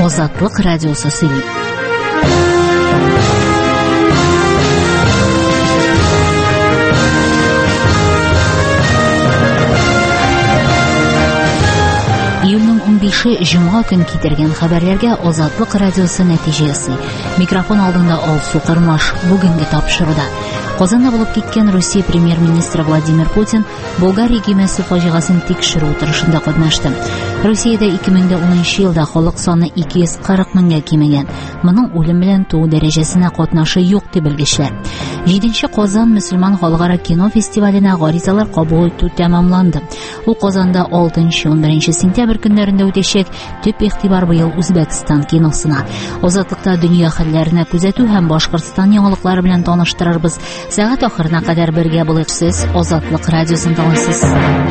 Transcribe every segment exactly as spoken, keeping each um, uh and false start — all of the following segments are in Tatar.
Азатлык радиосы сөйли. Июньнең унбише Җомга көн китергән хәбәрләргә Азатлык радиосы нәтиҗә ясый. Микрофон алдында Алсу Кырмаш бүгенге тапшыруда. Казанда булып киткән Россия премьер-министры Владимир Путин Болгария көймәсе фаҗигасын тикшерү утырышында катнашты. Россиядә ике мең унынчы елда халык саны ике йөз кырык меңгә кимегән. Моның үлем белән туу дәрәҗәсенә катнашы юк дип белгечләр. җиденче Казан мөселман халыкара кино фестиваленә гаризалар кабул итү тәмамланды. Ул Казанда алтынчы-унберенче сентябрь көннәрендә үтәчәк. Төп игътибар быел Үзбәкстан киносына. Азатлыкта дөнья хәлләренә күзәтү һәм Башкортстан яңалыклары белән таныштырырбыз. Сәгать ахырына кадәр бергә булыйк. Сез Азатлык радиосын тыңлыйсыз.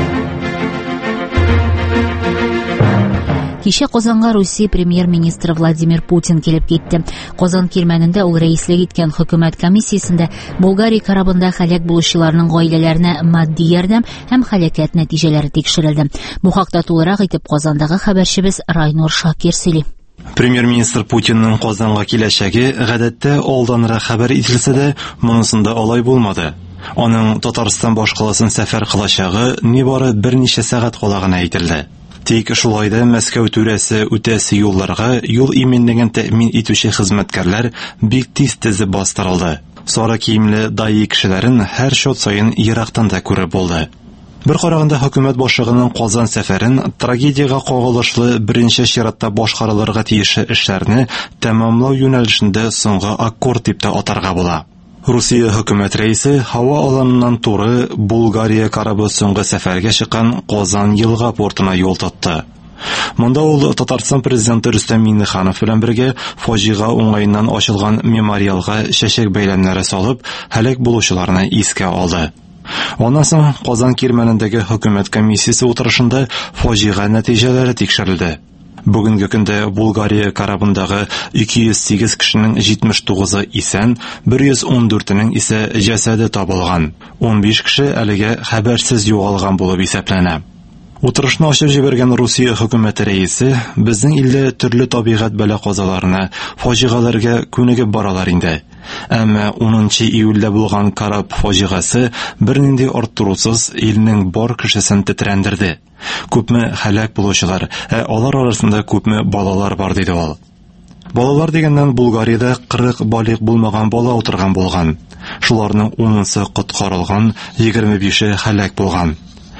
Кичә Казанга Россия премьер-министры Владимир Путин килеп китте. Казан кирмәнендә ул рәислек иткән хөкүмәт комиссиясендә Болгария карабында һәлак булучыларның гаиләләренә матди ярдәм һәм һәлакәт нәтиҗәләре тикшерелде. Бу хакта тулырак итеп Казандагы хәбәрчебез Райнур Шакир сөйли. Премьер-министр Путинның Казанга киләчәге гадәттә алданрак хәбәр ителсә дә, монысында алай булмады. Аның Татарстан башкаласын сәфәр кылачагы нибары берничә сәгать кала гына әйтелде. Тик шулай да Мәскәү түрәсе үтәсе юлларга юл иминлеген тәэмин итүче хезмәткәрләр бик тиз тезеп бастырылды. Сара киемле даи кешеләрен һәр шот саен ерактан да күреп булды. Бер караганда хөкүмәт башлыгының Казан сәфәрен трагедияга кагылышлы беренче чиратта башкарылырга тиешле эшләрне тәмамлау юнәлешендә соңгы аккорд дип тә атарга була. Русия хөкүмәт рәисе һава аланыннан туры Болгария карабы соңгы сәфәргә чыккан Казан елга портына юл тотты. Монда ул Татарстан президенты Рөстәм Миңнеханов белән бергә фаҗига уңаеннан ачылган мемориалга чәчәк бәйләмнәре салып, һәлак булучыларны искә алды. Аннан соң Казан кирмәнендәге хөкүмәт комиссиясе утырышында фаҗига нәтиҗәләре тикшерелде. Бүгенге көндә Болгария карабындагы ике йөз сигез кешенең җитмеш тугызы исән, бер йөз ун дүртенең исә җәсәде табылган. ун биш кеше әлегә хәбәрсез югалган булып исәпләнә. Утырышны ачып җибәргән Русия хөкүмәте рәисе безнең илдә төрле табигать бәла-казаларына, фаҗигаларга күнегеп баралар инде. Әмма унынчы июльдә булган караб фаҗигасы бернинди арттырусыз илнең бар кешесен тетрәндерде. Күпме һәлак булучылар, ә алар арасында күпме балалар бар диде ул. Балалар дигәннән Болгариядә кырык балык булмаган бала утырган булган. Шуларның унысы коткарылган, егерме бише һәлак булган.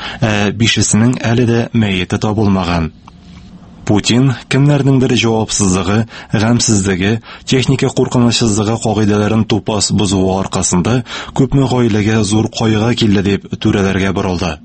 Ә бишесенең әле дә мәете табылмаган. Путин кемнәрнеңдер җавапсызлыгы, гамсезлеге, техника куркынычсызлыгы кагыйдәләрен тупас бузуы аркасында күпме гаиләгә зур кайгы килде дип түрәләргә борылды.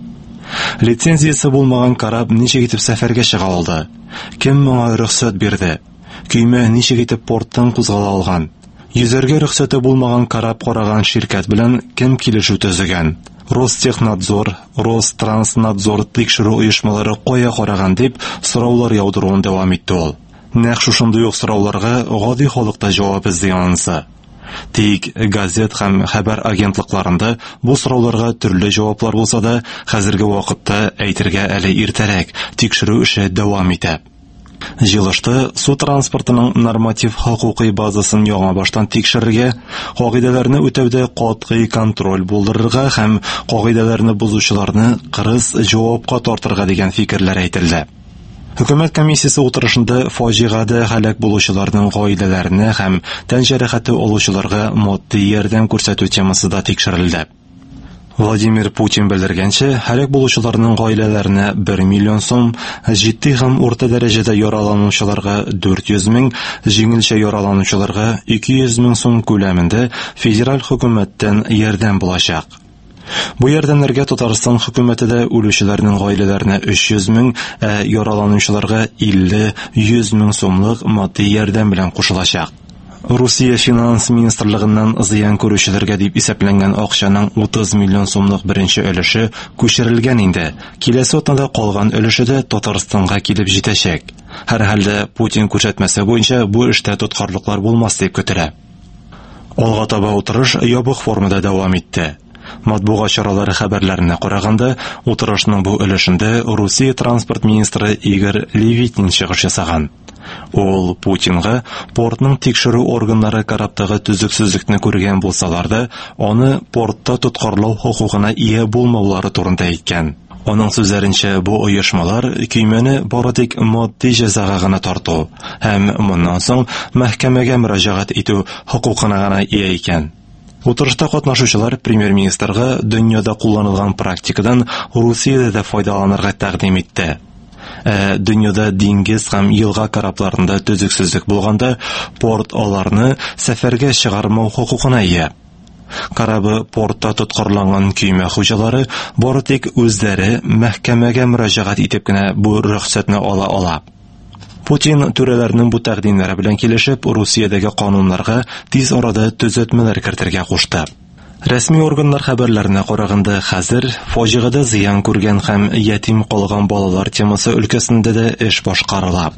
Лицензиясе булмаган караб ничек итеп сәфәргә чыга алды? Кем моңа рөхсәт бирде? Көймә ничек итеп порттан кузгала алган? Йөзәргә рөхсәте булмаган караб караган ширкәт белән кем килешү төзегән? Ростехнадзор, Ространснадзор тикшерү оешмалары кая караган дип сораулар яудыруын дәвам итте ул. Нәкъ шушындый ук сорауларга гади халыкта җавап эзли анысы. Тик газет һәм хәбәр агентлыкларында бу сорауларга төрле җаваплар булса да, хәзерге вакытта әйтергә әле иртәрәк, тикшерү эше дәвам итә. Җылышты су транспортының норматив хокукый базасын яңа баштан тикшерергә, кагыйдәләрне үтәүдә катгый контроль булдырырга һәм кагыйдәләрне бузучыларны кырыс җавапка тартырга дигән фикерләр әйтелде. Хөкүмәт комиссиясе утырышында фаҗигада һәлак булучыларның гаиләләренә һәм тән җәрәхәте алучыларга матди ярдәм күрсәтү темасы да тикшерелде. Владимир Путин белдергәнчә, һәлак булучыларның гаиләләренә бер миллион сум, җитди һәм урта дәрәҗәдә яраланучыларга дүрт йөз мең, җиңелчә яраланучыларга ике йөз мең сум күләмендә федераль хөкүмәттән ярдәм булачак. Бу ярдәмнәргә Татарстан хөкүмәте дә үлүчеләрнең гаиләләренә өч йөз мең, ә яраланучыларга илле йөз мең сумлык матди ярдәм белән кушылачак. Русия финанс министрлыгыннан зыян күрүчеләргә дип исәпләнгән акчаның утыз миллион сумлык беренче өлеше күчерелгән инде. Киләсе атнада калган өлеше дә Татарстанга килеп җитәчәк. Һәр хәлдә Путин күрсәтмәсе буенча бу эштә тоткарлыклар булмас дип көтелә. Алга таба утырыш ябык формада дәвам итте. Матбугат чаралары хәбәрләренә караганда, утырышның бу өлешендә Русия транспорт министры Игорь Левитин чыгыш ясаган. Ул Путинга портның тикшерү органнары караптагы төзексезлекне күргән булсалар да, аны портта тоткарлау хукугына ия булмаулары турында әйткән. Оның сүзләренчә, бу оешмалар көймәне бары тик матди җәзага гына тарту һәм моннан соң мәхкәмәгә мөрәҗәгать итү хукукына гына ия икән. Утырышта катнашучылар премьер-министрга дөньяда кулланылган практикадан Русиядә дә файдаланырга тәкъдим итте. Ә дөньяда диңгез һәм елга корабларында төзексезлек булганда, порт аларны сәфәргә чыгармау хукукына ия. Карабы портта тоткарланган көймә хуҗалары бары тик үзләре мәхкәмәгә мөрәҗәгать итеп кенә бу рөхсәтне ала ала. Путин түрәләрнең бу тәкъдимнәре белән килешеп, Русиядәге кануннарга тиз арада төзәтмәләр кертергә кушты. Рәсми органнар хәбәрләренә караганда, хәзер фаҗигада зыян күргән һәм ятим калган балалар темасы өлкәсендә дә эш башкарыла.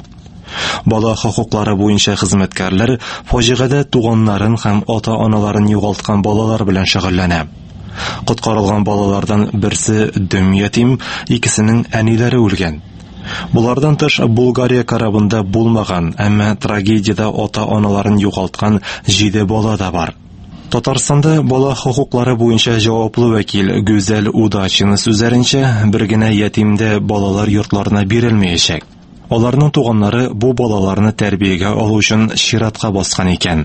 Бала хокуклары буенча хезмәткәрләр фаҗигада туганнарын һәм ата-аналарын югалткан балалар белән шөгыльләнә. Коткарылган балалардан берсе дөм ятим, икесенең әниләре үлгән. Булардан тыш Булгария карабында булмаган, әмма трагедияда ата-аналарын югалткан җиде бала да бар. Татарстанда бала хокуклары буенча җаваплы вәкил Гүзәл Удачина сүзләренчә, бер генә ятимдә балалар йортларына бирелмәячәк. Аларның туганнары бу балаларны тәрбиягә алу өчен чиратка баскан икән.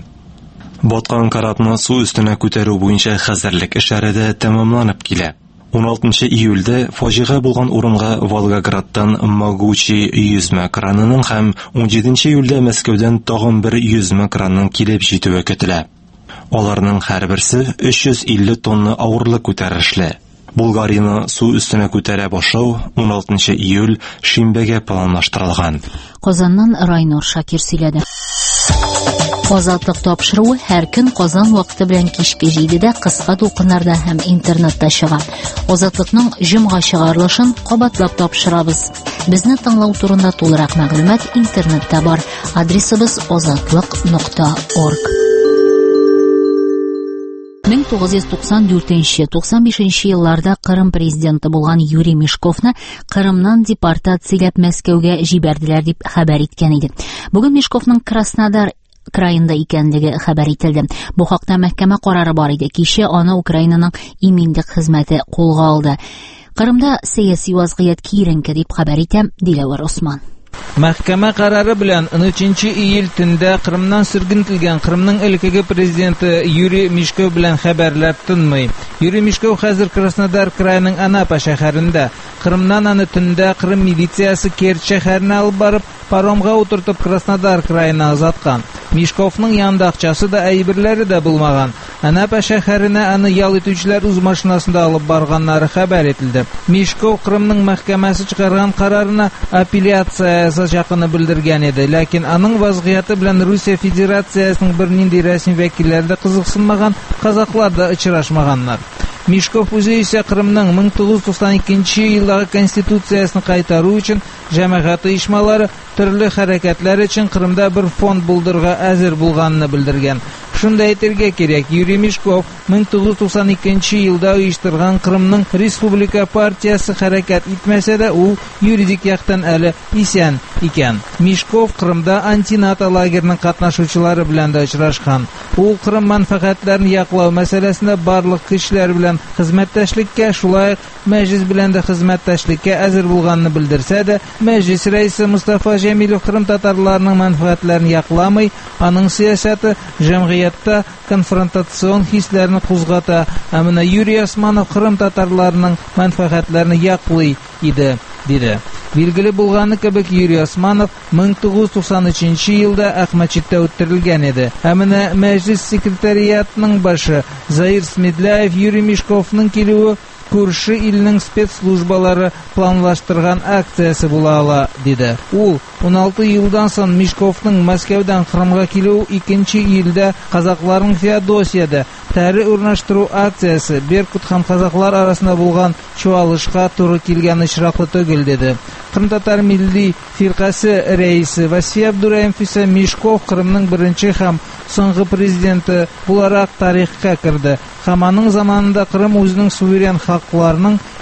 Баткан карабны су өстенә күтәрү буенча хәзерлек эшләре дә тәмамланып килә. он алтынчы июльдә фаҗига булган урынга Волгоградтан Могучий йөзмә кранының һәм он җиденче июльдә Мәскәүдән тагын бер йөзмә кранның килеп җитүе көтелә. Аларның һәрберсе өч йөз илле тонна авырлык күтәрешле. Булгарияны су өстенә күтәрә башлау он алтынчы июль шимбәгә планлаштырылган. Казаннан Райнур Шакир сөйләде. Азатлык тапшыруы һәр көн Казан вакыты белән кичке җидедә кыска тулкыннарда һәм интернетта чыга. Азатлыкның җомга чыгарылышын кабатлап тапшырабыз. Безне тыңлау турында тулырак мәгълүмат интернетта бар. Адресыбыз азатлык нокта орг. мең тугыз йөз туксан дүртенче - туксан бишенче елларда Кырым президенты булган Юрий Мешковны Кырымнан депортацияләп Мәскәүгә җибәрделәр дип хәбәр иткән иде. Бүген Мешковның Краснодар краенда икәнлеге хәбәр ителде. Бу хакта мәхкәмә карары бар иде. Кичә аны Украинаның иминлек хезмәте кулга алды. Кырымда сәяси вазгыять киеренке дип хәбәр итә Диләвар Усман. Мәхкәмә карары белән он өченче июль төндә Кырымнан сөргентелгән Кырымның элеккеге президенты Юрий Мешков белән хәбәрләр тынмый. Юрий Мешков хәзер Краснодар краеның Анапа шәһәрендә. Кырымнан аны төндә Кырым милициясе Керчь шәһәренә алып барып, паромга утыртып Краснодар краена озаткан. Мешковның янында акчасы да, әйберләре дә булмаган. Анапа шәһәренә аны ял итүчеләр үз машинасында алып барганнары хәбәр ителде. Мешков Кырымның мәхкәмәсе чыгарган карарына апелляция ясашакны белдергән иде, ләкин аның вазгыяты белән Русия Федерациясының бернинди рәсми вәкилләре дә кызыксынмаган, казаклар да очрашмаганнар. Мешков үзе исә Кырымның мең тугыз йөз туксан икенче елдагы конституциясын кайтару өчен җәмәгать оешмалары төрле хәрәкәтләр өчен Кырымда бер фонд булдырга әзер булганны белдергән. Шунда әйтергә кирәк, Юрий Мешков мең тугыз йөз туксан икенче елда оештырган Кырымның Республика партиясы хәрәкәт итмәсә дә, ул юридик яктан әле исән икән. Мешков Кырымда антинато лагерінің катнашучылары белән дә очрашкан. Ул Кырым мәнфәгатьләрен яклау мәсьәләсендә барлык кешеләр белән хезмәттәшлеккә, шулай мәҗлес белән дә хезмәттәшлеккә әзер булганны белдерсә дә, мәҗлес рәисе Мустафа Җәмилов Кырым татарларының мәнфәгатьләрен якламый, аның сиясәте җәмгыятьтә конфронтацион хисләрне кузгата, ә менә Юрий Османов Кырым татарларының мәнфәгатьләрен яклый иде, диде. Билгеле булганы кебек, Юрий Османов мең тугыз йөз туксан өченче елда Әхмәтчиттә үтерелгән иде. Ә менә мәҗлес секретариатының башы Заир Смедляев Юрий Мешковның килүе күрше илнең спецслужбалары планлаштырган акциясе була ала, диде. Ул он алты елдан соң Мешковның Мәскәүдән Кырымга килүе икенче июльдә казакларның Феодосиядә тәре урнаштыру акциясе Беркут һәм казаклар арасында булган чуалышка туры килгән очраклы түгел, диде. Кырым татар милли фиркасы рәисе Васфия Абдураимов исә Мешков Кырымның беренче һәм соңгы президенты буларак тарихка керде. Һәм аның заманында Кырым үзенең суверен хакларының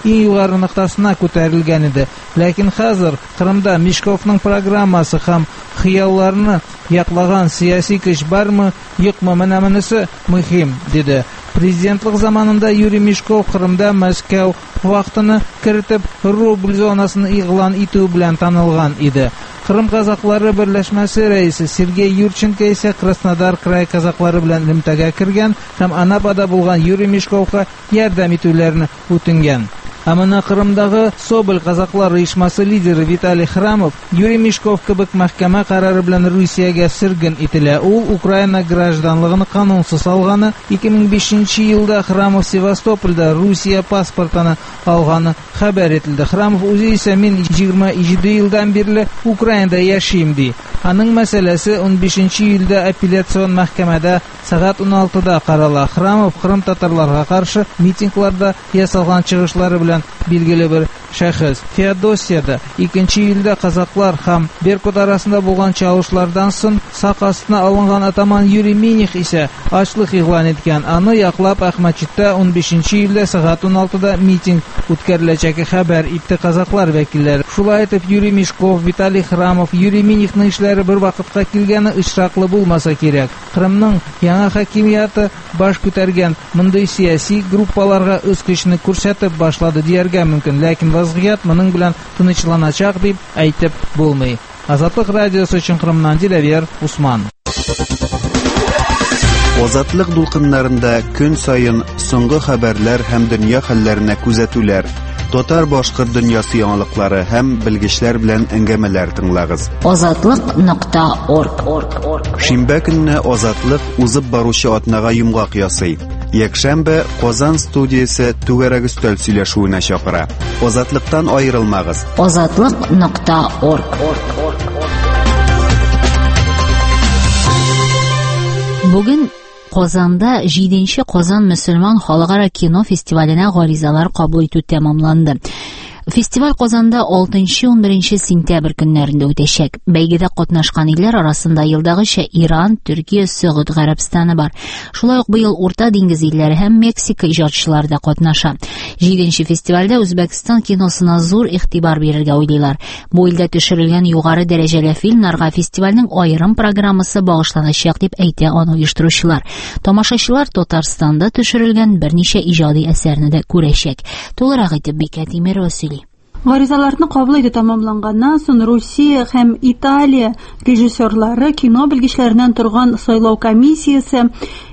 иң югары ноктасына күтәрелгән иде. Ләкин хәзер Кырымда Мешковның программасы һәм хыялларны яклаган сиясәт көч бармы, юкмы, менә монысы мөһим, диде. Президентлык заманында Юрий Мешков Кырымда Мәскәү вакытын кертеп рубль зонасын игълан итү белән танылган иде. Кырым казаклары берләшмәсе рәисе Сергей Юрченко исә Краснодар край казаклары белән элемтәгә кергән һәм Анапада булган Юрий Мешковка ярдәм итүләрне үтенгән. Ә менә Кырымдагы Соболь казаклар оешмасы лидеры Виталий Храмов Юрий Мешков кебек мәхкәмә карары белән Русиягә сөрген ителә. Ул Украина гражданлыгын канунсыз алганы, ике мең бишенче елда Храмов Севастопольдә Русия паспортын алганы хәбәр ителде. Храмов үзе исә мин егерме җиде елдан бирле Украинада яшим ди. Аның мәсьәләсе ун бишенче июльдә апелляцион мәхкәмәдә сәгать уналтыда карала. Храмов Кырым татарларга каршы митингларда ясалган чыгышлары белән билгеле бер шәхес. Феодосиядә икенче июльдә казаклар һәм Беркут арасында булган чалышлардан соң сак астына алынган атаман Юрий Миних исә ачлык игълан иткән. Аны яклап Әхмәтчиттә ун бишенче июльдә сәгать уналтыда митинг үткәреләчәге хәбәр итте казаклар вәкилләре. Шулай итеп Юрий Мешков, Виталий Храмов, Юрий Минихның эшләре бер вакытка килгәне очраклы булмаса кирәк. Кырымның яңа хакимияты баш күтәргән мондый сиясәт группаларга үз көчен күрсәтеп башлады дияргә мөмкин, ләкин вазгыять моның белән тынычланачак дип әйтеп булмый. Азатлык радиосы өчен Кырымнан Диләвер Усман. Азатлык дулкыннарында көн сайын соңгы хәбәрләр һәм дөнья хәлләренә күзәтүләр, татар башкорт дөньясы яңалыклары һәм белгечләр белән әңгәмәләр тыңлагыз. азатлык нокта орг. Шимбә көнне Азатлык узып баручы атнага йомгак ясый. Якшәмбе Казан студиясе түгәрәк өстәл сөйләшүенә чакыра. Азатлыктан аерылмагыз. азатлык нокта орг. Бүген Казанда җиденче Казан мөселман халыкара кино фестиваленә гаризалар кабул итү тәмамланды. Фестиваль Казанда алтынчы-унберенче сентябрь көннәрендә үтәчәк. Бәйгедә катнашкан илләр арасында елдагыча Иран, Төркия, Сәгъүд Гарәбстаны бар. Шулай ук быел Урта диңгез илләре һәм Мексика иҗатчылары да катнаша. җиденче фестивальдә Үзбәкстан киносына зур игътибар бирергә уйлыйлар. Бу илдә төшерелгән югары дәрәҗәле фильмнарга фестивальнең аерым программасы багышланачак дип әйтә аны оештыручылар. Тамашачылар Татарстанда төшерелгән берничә иҗади әсәрне дә күрәчәк. Тулырак итеп Бикә Тимерова сөйли. Гаризаларны кабул итү тәмамланганнан соң Русия һәм Италия режиссерлары кино белгечләреннән торган сайлау комиссиясе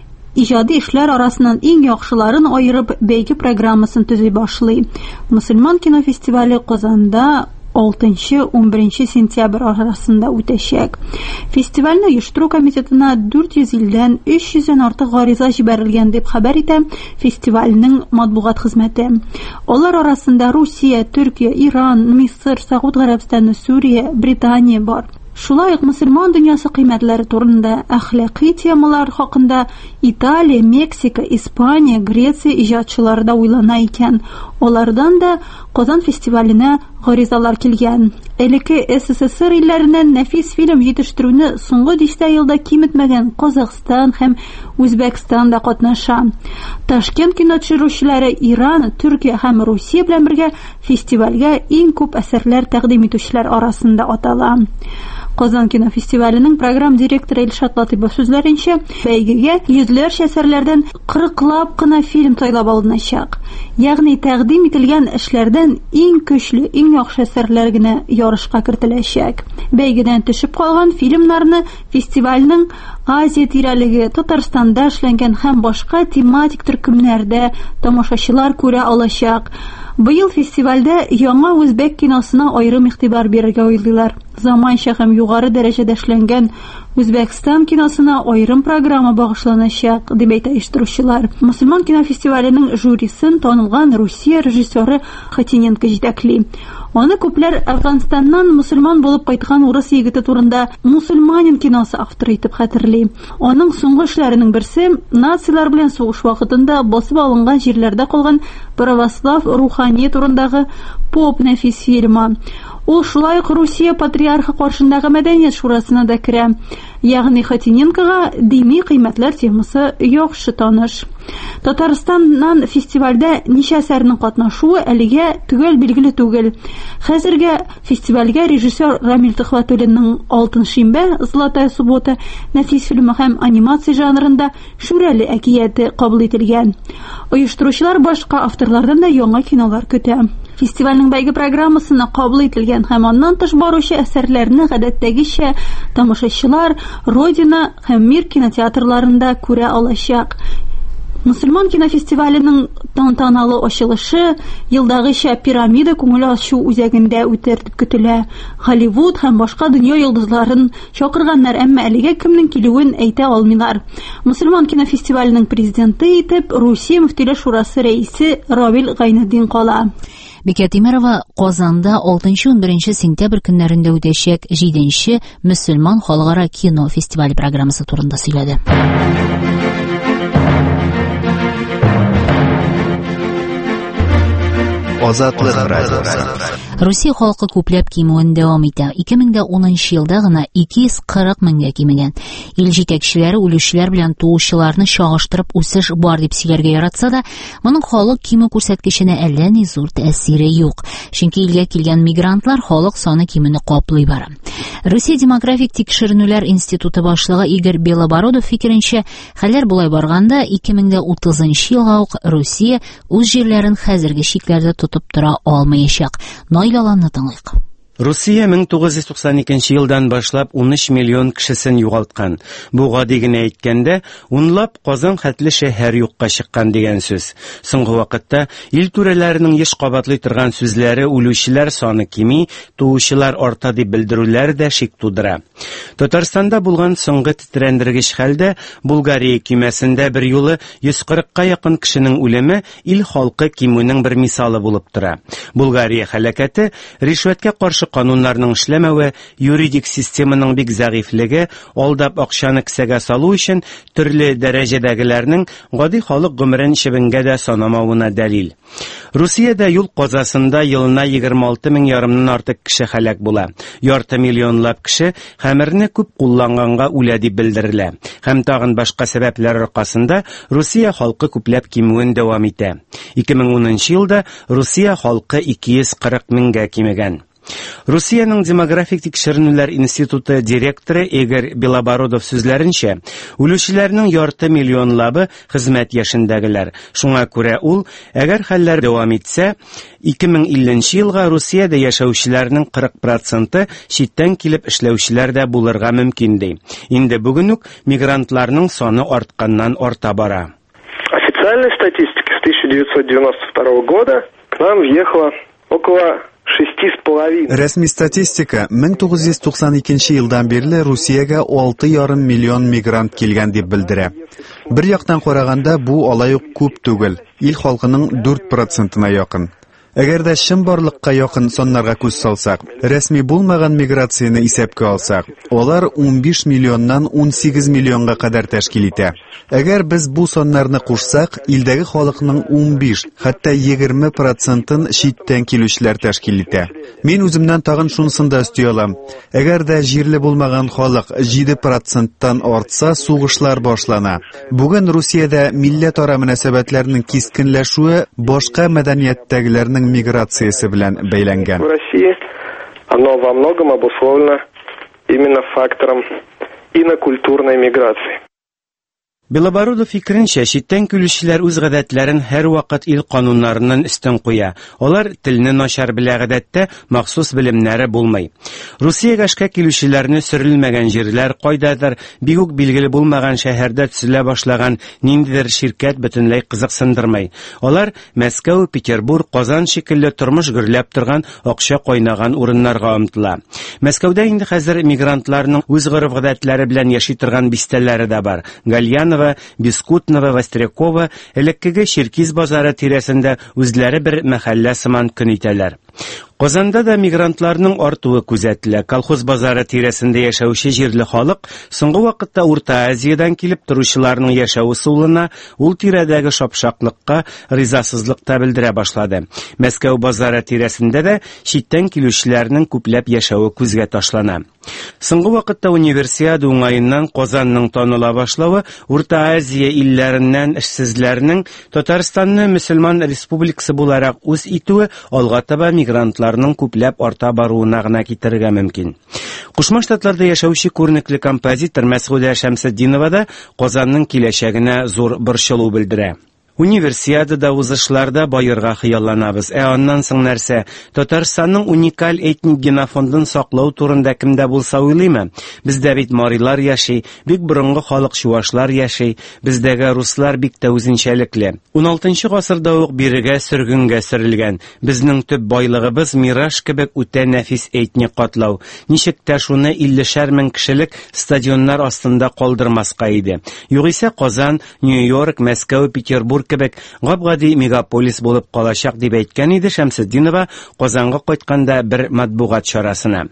иҗади эшләр арасыннан иң яхшыларын аерып бәйге программасын төзи башлый. Мөселман кино фестивале Казанда алтынчы-унберенче сентябрь арасында үтәчәк. Фестивальне оештыру комитетына дүрт йөз илдән өч йөздән артык гариза җибәрелгән дип хәбәр итә фестивальнең матбугат хезмәте. Алар арасында Русия, Төркия, Иран, Мисыр, Сәгъүд Гарәбстаны, Сүрия, Британия бар. Шулай ук мөселман дөньясы кыйммәтләре турында, әхлакый темалар хакында Италия, Мексика, Испания, Греция иҗатчылары да уйлана икән. Алардан да Казан фестиваленә гаризалар килгән. Элекке СССР илләреннән нәфис фильм җитештерүне соңгы дистә елда киметмәгән Казакъстан һәм Үзбәкстан да катнаша. Ташкент кино төшерүчеләре Иран, Төркия һәм Русия белән бергә фестивальгә иң күп әсәрләр тәкъдим итүчеләр арасында атала. Казан кино фестиваленең программ директоры Илшат Латыйпов сүзләренчә, бәйгегә йөзләрчә әсәрләрдән кырыклап кына фильм сайлап алыначак. Ягъни тәкъдим ителгән эшләрдән иң көчле, иң яхшы әсәрләр генә ярышка кертеләчәк. Бәйгедән төшеп калган фильмнарны фестивальнең Азия тирәлеге, Татарстанда эшләнгән һәм башка тематик төркемнәрдә тамашачылар күрә алачак. Быел фестивальдә яңа үзбәк киносына аерым игътибар бирергә уйлыйлар. Заманча һәм югары дәрәҗәдә эшләнгән Үзбәкстан киносына аерым программа багышланачак, дип әйтә оештыручылар. Мөселман кино фестиваленең жюрисен танылган Русия режиссеры Хатиненко җитәкли. Аны күпләр Әфганстаннан мөселман булып кайткан урыс егете турында мусульманин киносы авторы итеп хәтерли. Аның соңгы эшләренең берсе нациялар белән сугыш вакытында басып алынган җирләрдә калган православ рухани турындагы поп нәфис фильмы. Ул шулай ук Русия патриархы каршындагы мәдәният шурасына да керә. Ягъни Хатиненкога дини кыйммәтләр темасы яхшы таныш. Татарстаннан фестивальдә ничә әсәрнең катнашуы әлегә төгәл билгеле түгел. Хәзергә фестивальгә режиссер Рамил Төхвәтуллинның Алтын шимбә, Золотая суббота нәфис фильмы һәм анимация жанрында Шүрәле әкияте кабул ителгән. Оештыручылар башка авторлардан да яңа кинолар көтә. Фестивальнең бәйге программасына кабул ителгән һәм аннан тыш баручы әсәрләрне гадәттәгечә тамашачылар Родина һәм Мир кинотеатрларында күрә алачак. Мөселман кинофестиваленең тантаналы ачылышы елдагыча Пирамида күңел ачу үзәгендә үтәр дип көтелә. Голливуд һәм башка дөнья йолдызларын чакырганнар, әмма әлегә кемнең килүен әйтә алмыйлар. Мөселман кинофестиваленең президенты итеп Русия мөфтиләр шурасы рәисе Равил Гайнетдин кала. Бикә Тимерова Казанда алтынчы-унберенче сентябрь көннәрендә үтәчәк җиденче Мөселман халыкара кино фестивале программасы турында сөйләде. Азатлык радиосы. Русия халкы күпләп кимүен дәвам итә. ике мең унынчы елда гына ике йөз кырык меңгә кимегән. Ил җитәкчеләре үлүчеләр белән туучыларны чагыштырып үсеш бар дип сөйләргә яратса да, моның халык кимү күрсәткеченә әллә ни зур тәэсире юк. Чөнки илгә килгән мигрантлар халык саны кимүне каплый бара. Русия демографик тикшеренүләр институты башлыгы Игорь Белобородов фикеренчә, хәлләр булай барганда ике мең утызынчы елга ук Русия үз җирләрен хәзерге чикләрдә тотып тора алмаячак. Яланны тыңлыйк. Русия мең тугыз йөз туксан икенче елдан башлап ун өч миллион кешесен югалткан. Бу гади генә әйткәндә, унлап Казан хәтле шәһәр юкка чыккан дигән сүз. Соңгы вакытта ил түрәләренең еш кабатлый торган сүзләре үлүчеләр саны кими, туучылар арта дип белдерүләр дә шик тудыра. Татарстанда булган соңгы тетрәндергеч хәлдә Булгария кимәсендә бер юлы йөз кырыкка якын кешенең үлеме ил халкы кимүнең бер мисалы булып тора. Булгария һәлакәте ришвәткә каршы кануннарның эшләмәве, юридик системаның бик зәгыйфлеге, алдап акчаны кесәгә салу өчен төрле дәрәҗәдәгеләрнең гади халык гомерен чебенгә дә санамавына дәлил. Русиядә юл казасында елына егерме алты мең ярымнан артык кеше һәлак була. Ярты миллионлап кеше хәмерне күп кулланганга үлә дип белдерелә. Һәм тагын башка сәбәпләр аркасында Русия халкы күпләп кимүен дәвам итә. ике мең унынчы елда Русия халкы ике йөз кырык меңгә кимегән. Русиянең демографик тикшеренүләр институты директоры Игорь Белобородов сүзләренчә, үлүчеләрнең ярты миллионлабы хезмәт яшендәгеләр. Шуңа күрә ул, әгәр хәлләр дәвам итсә, ике мең илле елга Русиядә яшәүчеләрнең кырык проценты читтән килеп эшләүчеләр дә булырга мөмкин ди. Инде бүген үк мигрантларның саны артканнан арта бара. Официальной статистики с тысяча девятьсот девяносто второго года к нам въехало около Рәсми статистика мең тугыз йөз туксан икенче елдан бирле Русиягә алты ярым миллион мигрант килгән дип белдерә. Бер яктан караганда бу алай ук күп түгел. Ил халкының дүрт процентына якын. Әгәр дә чын барлыкка якын саннарга күз салсак, рәсми булмаган миграцияне исәпкә алсак, алар ун биш миллионнан ун сигез миллионга кадәр тәшкил итә. Әгәр без бу саннарны кушсак, илдәге халыкның ун биш, хәтта егерме процентын читтән килүчеләр тәшкил итә. Мин үземнән тагын шунысын да өсти алам. Әгәр дә җирле булмаган халык җиде проценттан артса, сугышлар башлана. Бүген Русиядә милләтара мөнәсәбәтләрнең кискенләшүе башка мәдәнияттәгеләрнең миграциясе белән бәйләнгән. В России оно во многом обусловлено именно фактором инокультурной миграции. Белобородов фикеренчә, читтән килүчеләр үз гадәтләрен һәр вакыт ил кануннарыннан өстен куя. Алар телне начар белә, гадәттә махсус белемнәре булмый. Русиягә эшкә килүчеләрне сөрелмәгән җирләр, кайдадыр бик үк билгеле булмаган шәһәрдә төзелә башлаган ниндидер ширкәт бөтенләй кызыксындырмый. Алар Мәскәү, Петербург, Казан шикелле тормыш гөрләп торган, акча кайнаган урыннарга омтыла. Мәскәүдә инде хәзер мигрантларның үз гореф-гадәтләре белән яши торган бистәләре дә бар. Гальянова, Бескутнова, Вострякова элеккеге Черкиз базары тирәсендә үзләре бер мәхәллә сыман көн итәләр. Казанда да мигрантларның артуы күзәтелә. Колхоз базары тирәсендә яшәүче җирле халык соңгы вакытта Урта Азиядан килеп торучыларның яшәү усулына, ул тирәдәге шапшаклыкка ризасызлык та белдерә башлады. Мәскәү базары тирәсендә дә читтән килүчеләрнең күпләп яшәүе күзгә ташлана. Соңгы вакытта универсиада уңаеннан Казанның таныла башлавы Урта Азия илләреннән эшсезләрнең Татарстанны мөселман республикасы буларак үз итүе алга таба мигрантларның күпләп арта баруына гына китерергә мөмкин. Кушма Штатларда яшәүче күренекле композитор Мәсгудә Шәмсетдинова да Казанның киләчәгенә зур борчылу белдерә. Универсиадада узышларда байырга хыялланабыз. Ә аннан соң нәрсә? Татарстанның уникаль этник генофондын саклау турында кемдә булса уйлыймы? Бездә бит марилар яши, бик борынгы халык чуашлар яши, бездәге руслар бик тә үзенчәлекле. уналтынчы гасырда ук бирегә сөргөнгә сөрелгән. Безнең төп байлыгыбыз мираж кебек үтә нәфис этник катлау. Ничек тә шуны иллешәр мең кешелек стадионнар астында калдырмаска иде. Югыйсә Казан, Нью-Йорк, Мәскәү, Петербург кебек гап-гади мегаполис булып калачак дип әйткән иде Шәмсетдинова Казанга кайтканда бер матбугат чарасына.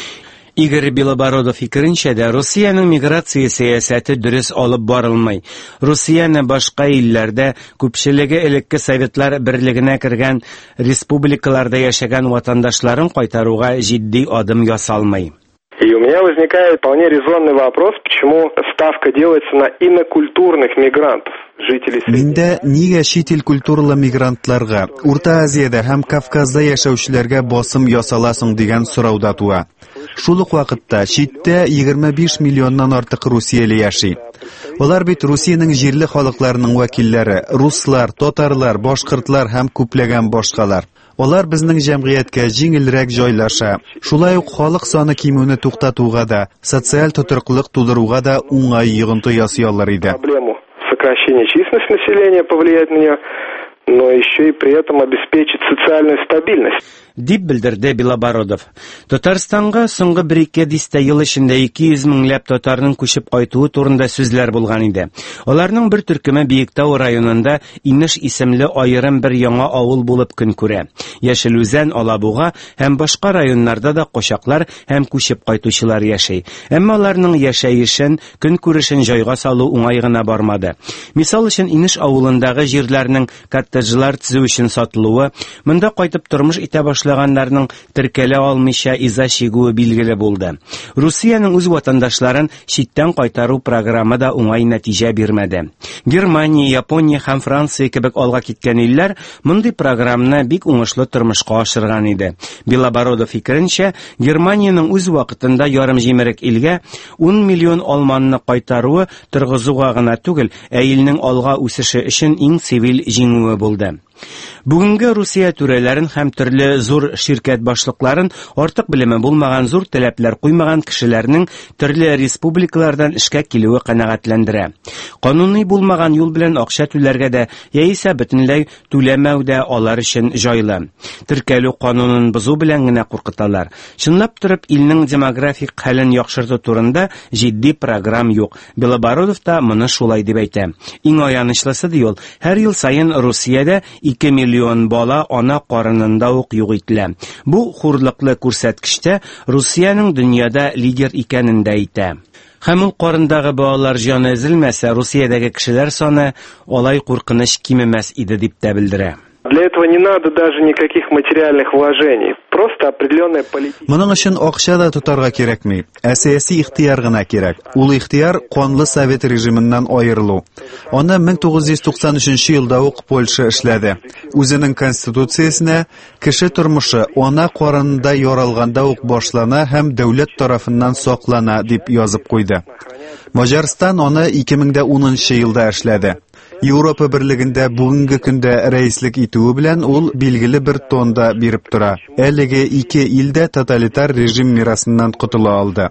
Игорь Белобородов фикеренчә дә Россиянең миграция сәясәте дөрес алып барылмый. Россияны башка илләрдә күпчелеге элекке Советлар берлегенә кергән республикаларда яшәгән ватандашларын кайтаруга җитди адым ясалмый. И у меня возникает вполне резонный вопрос, почему ставка делается на инокультурных мигрантов, жителей Средней Азии. Миндә нигә чит ил культуралы мигрантларга, Урта Азиядә һәм Кавказда яшәүчеләргә басым ясаласың дигән сорау да туа. Шул ук вакытта читтә егерме биш миллионнан артык русияле яши. Алар бит Русиянең җирле халыкларының вәкилләре, руслар, татарлар, башкортлар һәм күпләгән башкалар. Алар безнең җәмгыятькә җиңелрәк җайлаша. Шулай ук халык саны кимүне туктатуга да, социаль тотрыклык тудыруга да уңай йогынты ясый алар иде. Проблему сокращения численности населения повлияет на нее, но еще и при этом обеспечить социальную стабильность. Дип белдерде Белобородов. Татарстанга соңгы бер-ике дистә ел эчендә ике йөз меңләп татарның күчеп кайтуы турында сүзләр булган иде. Аларның бер төркеме Биектау районында Инеш исемле аерым бер яңа авыл булып көн күрә. Яшелүзән, Алабуга һәм башка районнарда да кочаклар һәм күчеп кайтучылар яши. Әмма аларның яшәешен, көн күрешен җайга салу уңай гына бармады. Мисал өчен Инеш авылындагы җирләрнең коттеджлар төзү өчен сатылуы, монда кайтып тормыш итә башлаганнарның теркәлә алмыйча иза чигүе билгеле булды. Россиянең үз ватандашларын читтән кайтару программада уңай нәтиҗә бирмәде. Германия, Япония һәм Франция кебек алга киткән илләр мондый программаны бик уңышлы тормышка ашырган иде. Белобородов фикеренчә, Германиянең үз вакытында ярым җимерек илгә ун миллион алманны кайтаруы торгызуга гына түгел, ә илнең алга үсеше өчен иң цивил җиңүе булды. Бүгенге Русия түрәләрен һәм төрле зур ширкәт башлыкларын артык белеме булмаган, зур таләпләр куймаган кешеләрнең төрле республикалардан эшкә килүе канәгатьләндерә. Кануни булмаган юл белән акча түләргә дә, яисә бөтенләй түләмәү дә алар өчен җайлы. Теркәлү канунын бозу белән генә куркыталар. Чынлап торып, илнең демографик хәлен яхшырту турында җитди программ юк. Белобородов та моны шулай дип әйтә. Иң аянычлысы ди ул, һәр ел сайын Русиядә ике миллион бала ана карынында ук юк ителә. Бу хурлыклы күрсәткечтә Россиянең дөньяда лидер икәнен дә әйтә. Һәм ул карындагы балалар җаны өзелмәсә, Россиядәге кешеләр саны алай куркыныч кимемәс иде дип тә белдерә. Для этого не надо даже никаких материальных вложений. Просто определенная политика. Моның өчен акча да тотарга кирәкми. Ә сәяси ихтыяр гына кирәк. Ул ихтыяр канлы Совет режимыннан аерылу. Аны мең тугыз йөз туксан өченче елда ук Польша эшләде. Үзенең конституциясенә кеше тормышы ана карынында яралганда ук башлана һәм дәүләт тарафыннан саклана дип язып куйды. Маҗарстан аны ике мең унынчы елда эшләде. Европа берлегендә бүгенге көндә рәислек итүе белән ул билгеле бер тонда биреп тора. Әлеге ике илдә тоталитар режим мирасыннан котыла алды.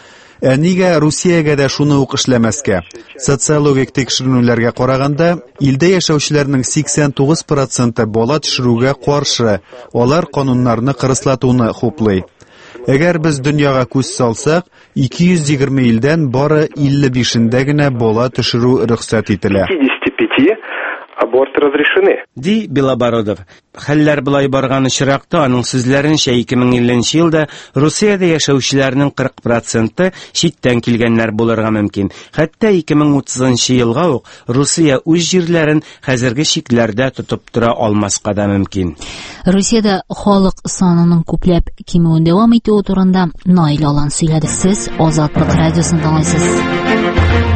Ә нигә Русиягә дә шуны ук эшләмәскә? Социологик тикшерүләргә караганда, илдә яшәүчеләрнең сиксән тугыз проценты бала төшерүгә каршы, алар кануннарны кырыслатуны хуплый. Әгәр без дөньяга күз салсак, ике йөз егерме илдән бары илле бишендә генә бала төшерү рөхсәт ителә. аборты разрешены. Ди Белобородов. Хәлләр булай барган очракта, аның сүзләренчә, ике мең илленче елда Русиядә яшәүчеләрнең кырык проценты читтән килгәннәр булырга мөмкин. Хәтта ике мең утызынчы елга ук Русия үз җирләрен хәзерге чикләрдә тотып тора алмаска да мөмкин. Русиядә халык санының күпләп кимүен дәвам итүе турында Наил Алан сөйләде. Сез Азатлык радиосын тыңлыйсыз.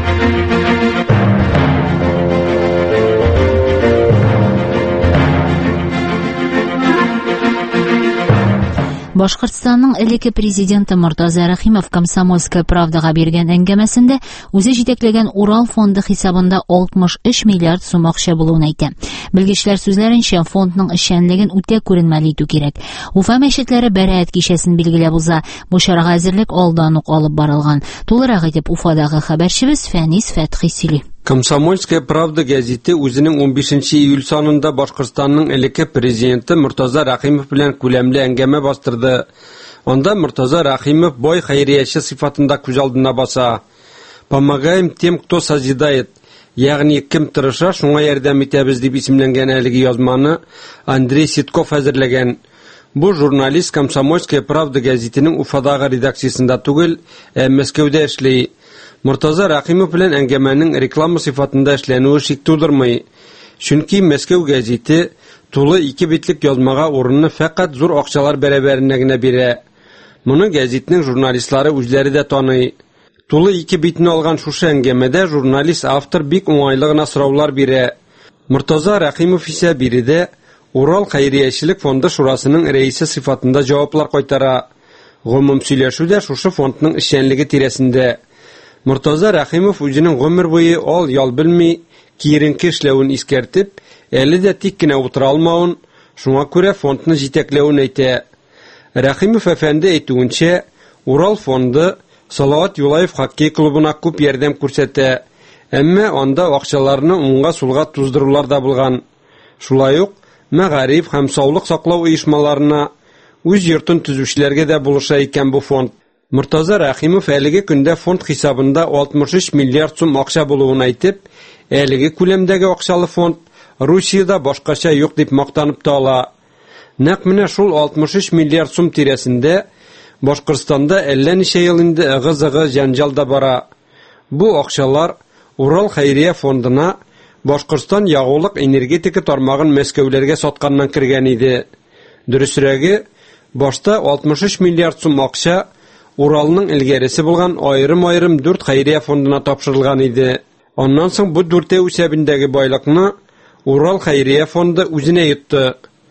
Башкортстанның элекке президенты Муртаза Рахимов Комсомольская правдага биргән әңгәмәсендә үзе җитәкләгән Урал фонды хисабында алтмыш өч миллиард сум акча булуын әйтә. Белгечләр сүзләренчә, фондның эшчәнлеген үтә күренмәле итү кирәк. Уфа мәчетләре бәраәт кичәсен билгеләп уза. Бу чарага әзерлек алдан ук алып барылган. Тулырак итеп Уфадагы хәбәрчебез Фәнис Фәтхи сөйли. Комсомольская правда газеты үзенең унбишенче июль санында Башкортстанның элекке президенты Муртаза Рахимов белән күләмле әңгәмә бастырды. Анда Муртаза Рахимов бай хәйрияче сыйфатында күз алдына баса. Помогаем тем, кто созидает. Ягъни кем тырыша, шуңа ярдәм итәбез дип исемләнгән әлеге язманы Андрей Ситков әзерләгән. Бу журналист Комсомольская правда газетының Уфадагы редакциясында түгел, ә Мәскәүдә эшли. Муртаза Рахимов белән әңгәмәнең реклама сыйфатында эшләнүе шик тудырмый. Чөнки Мәскәү газеты тулы ике битлек язмага урынны фақат зур акчалар бәрабәренә генә бирә. Моны газетның журналистлары үзләре дә таный. Тулы ике битне алган шушы әңгәмәдә журналист автор бик уңайлы гына сораулар бирә. Муртаза Рахимов исә биредә Урал хәйриячелек фонды шурасының рәисе сыйфатында җаваплар кайтара. Гомум сөйләшүдә шушы фондның эшчәнлеге тирәсендә. Муртаза Рахимов үзенең гомер буе ал ял белми, киеренке эшләвен искәртеп, әле дә тик кенә утыра алмавын, шуңа күрә фондны җитәкләвен әйтә. Рахимов әфәнде әйтүенчә, Урал фонды Салават Юлаев хоккей клубына күп ярдәм күрсәтә, әмма анда акчаларны уңга сулга туздырулар да булган. Шулай ук мәгариф һәм саулык саклау оешмаларына, үз йортын төзүчеләргә дә булыша икән бу фонд. Муртаза Рахимов әлеге көндә фонд хисабында алтмыш өч миллиард сум акча булуын әйтеп, әлеге күләмдәге акчалы фонд Русиядә башкача юк дип мактанып та ала. Нәкъ менә шул алтмыш өч миллиард сум тирәсендә Башкортстанда әллә ничә ел инде ыгы-зыгы җанҗал да бара. Бу акчалар Урал хәйрия фондына Башкортстан ягулык энергетика тармагын Мәскәүләргә сатканнан кергән иде. Дөресрәге, башта алтмыш өч миллиард сум акча Уралның илгәресе булган айрым-айрым дүрт хәйрия фондына тапшырылган иде. Аннан соң бу дүртәү исәбендәге байлыкны Урал хәйрия фонды үзенә йотты.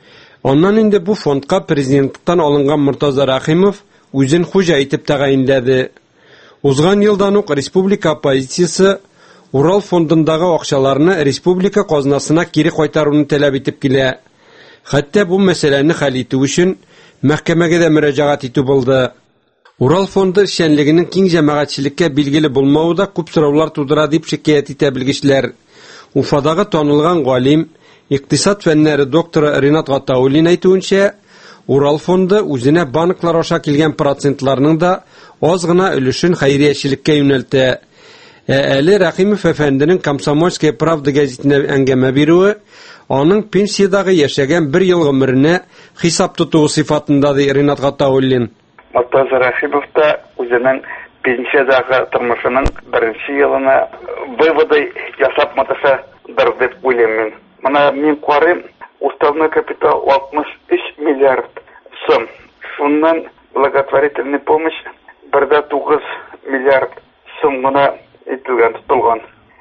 Аннан инде бу фондка президентлыктан алынган Муртаза Рахимов үзен хуҗа итеп тәгаенләде. Узган елдан ук республика оппозициясе Урал фондындагы акчаларны республика казнасына кире кайтаруны таләп итеп килә. Хәтта бу мәсьәләне хәл итү өчен мәхкәмәгә дә мөрәҗәгать итү булды. Урал фонды эшчәнлегенең киң җәмәгатьчелеккә билгеле булмавы да күп сораулар тудыра дип шикаят итә белгечләр. Уфадагы танылган галим, икътисад фәннәре докторы Ринат Гатауллин әйтүенчә, Урал фонды үзенә банклар аша килгән процентларның да аз гына өлешен хәйриячелеккә юнәлтә. Ә әле Рахимов әфәнденең Комсомольская правда газетына әңгәмә бирүе аның пенсиядагы яшәгән бер ел гомеренә хисап тотуы сыйфатында ди Ринат Гатауллин. Муртаза Рахимов та үзенең пенсиядагы тормышының беренче елына выводы ясап маташа дип уйлыйм. Моны мин карыйм, уставной капитал алтмыш өч миллиард сум. Шуннан благотворительный помощь бер дә тугыз миллиард сум гына ителгән тотылган.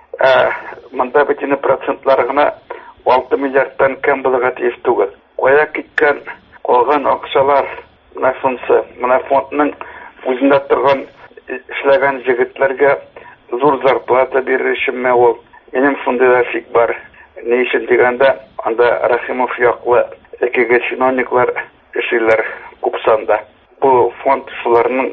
Ә монда битене процентлары гына алты миллиардтан кем булырга тиеш түгел. Кая киткән калган акчалар нафонсы, моны фондның үзендә торган эшләгән җегетләргә зур зарплата биришме ул. Минем шундый да фик бар. Ни өчен дигәндә, анда Рахимов яклы экеге чиновниклар эшләр күп санда. Бу фонд шуларның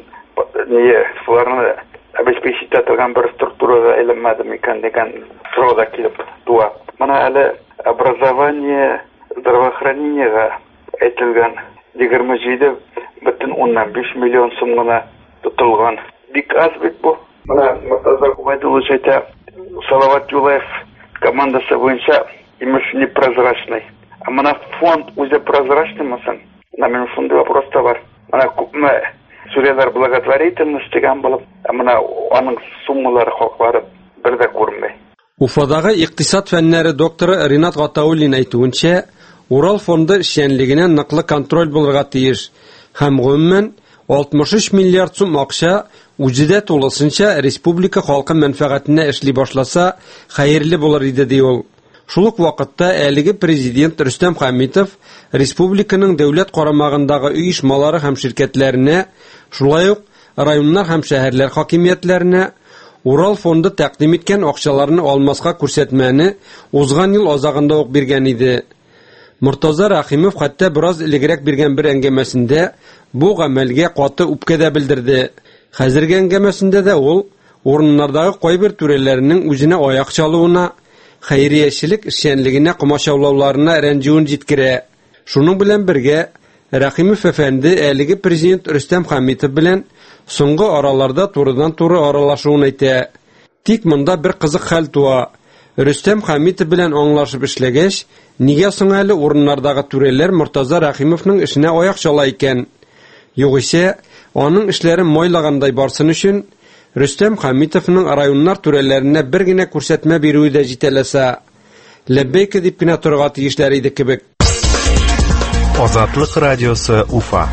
не шуларны обеспечить торган бер структурага әйләнмәде микән дигән сорауга килеп туа. Моны әле образование, здравоохранениега әйтелгән егерме җиде бөтен уннан биш миллион сум гына тотылган. Бик аз бит бу. Моны Муртаза Губайдуллович әйтә, Салават Юлаев командасы буенча именно непрозрачный. А мына фонд уже прозрачный мысын? На мен фонды вопрос-то бар. Мына күпме сүрелер благотворительность деген болып, а мына аның суммалары хоклары бер дә күренмәй. Уфадагы икътисад фәннәре докторы Ринат Гатауллин әйтүенчә, Урал фонды эшчәнлегенә ныклы контроль булырга тиеш. Һәм гомумән алтмыш өч миллиард сум акча үҗедә тулысынча республика халкы мәнфәгатенә эшли башласа, хәерле булыр иде ди ул. Шул ук вакытта әлеге президент Рөстәм Хәмитов республиканың дәүләт карамагындагы оешмалары һәм ширкәтләренә, шулай ук районнар һәм шәһәрләр хакимиятләренә Урал фонды тәкъдим иткән акчаларны алмаска күрсәтмәне узган ел азагында ук биргән иде. Муртаза Рахимов хәтта бераз элегрәк биргән бер әңгәмәсендә бу гамәлгә каты үпкә белдерде. Хәзерге әңгәмәсендә дә ул урыннардагы кайбер түрәләрнең үзенә аяк чалуына, хәйриячелек эшчәнлегенә комачаулауларына рәнҗүен җиткерә. Шуның белән бергә Рахимов әфәнде әлеге президент Рөстәм Хәмитов белән соңгы араларда турыдан-туры аралашуын әйтә. Тик монда бер кызык хәл туа. Рөстәм Хәмитов белән аңлашып эшләгәч, нигә соң әле урыннардагы түрәләр Муртаза Рахимовның эшенә аяк чала икән? Югыйсә, аның эшләре майлагандай барсын өчен Рөстәм Хәмитовның районнар түрәләренә бер генә күрсәтмә бирүе дә җитәләсә, ләббәйк дип кенә торырга тиешләр иде кебек. Азатлык радиосы Уфа.